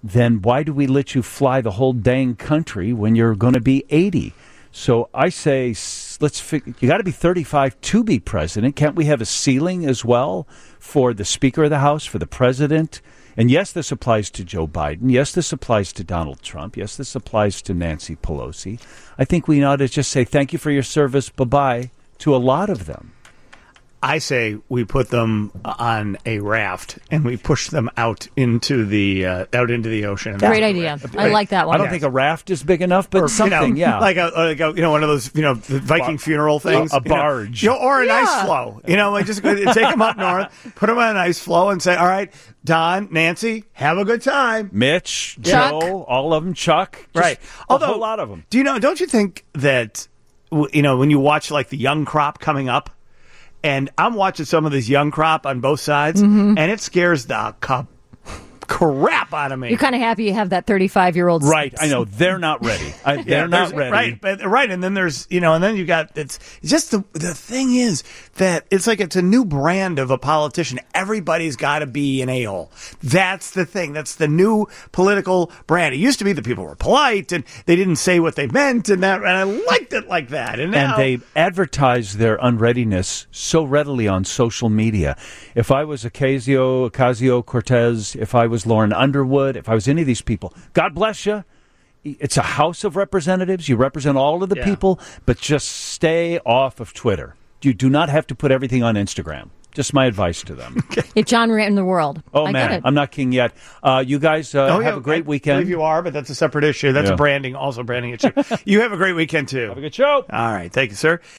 then why do we let you fly the whole dang country when you're going to be eighty? So I say, let's fig- you got to be thirty-five to be president. Can't we have a ceiling as well for the Speaker of the House, for the president? And yes, this applies to Joe Biden. Yes, this applies to Donald Trump. Yes, this applies to Nancy Pelosi. I think we ought to just say thank you for your service, bye-bye, to a lot of them. I say we put them on a raft and we push them out into the uh, out into the ocean. Great idea. I like that one. I don't think a raft is big enough, but or, something, you know, yeah, like a, like a you know one of those you know the Viking Bar- funeral things, a you know, barge, you know, or an Yeah. ice floe. You know, like just go- take them up north, put them on an ice floe, and say, "All right, Don, Nancy, have a good time." Mitch, Chuck. Joe, all of them, Chuck, just Right. a Although whole lot of them. Do you know? Don't you think that w- you know when you watch like the young crop coming up, and I'm watching some of this young crop on both sides, Mhm. and it scares the cup crap out of me. You're kind of happy you have that thirty-five-year-old. Right, I know they're not ready. I, they're Yeah, not there's- ready. Right, but right, and then there's you know, and then you got it's, it's just the the thing is that it's like it's a new brand of a politician. Everybody's got to be an a-hole. That's the thing. That's the new political brand. It used to be that people were polite and they didn't say what they meant, and that and I liked it like that. And now And they advertise their unreadiness so readily on social media. If I was Ocasio, Ocasio-Cortez, if I was Lauren Underwood, if I was any of these people, God bless you. It's a House of Representatives. You represent all of the Yeah. people, but just stay off of Twitter. You do not have to put everything on Instagram. Just my advice to them. If John ran the world. Oh, I man, get it. I'm not king yet. Uh, you guys uh, Oh, have yeah, a great I weekend. believe you are, but that's a separate issue. That's Yeah. a branding, also branding issue. You have a great weekend too. Have a good show. All right, thank you, sir.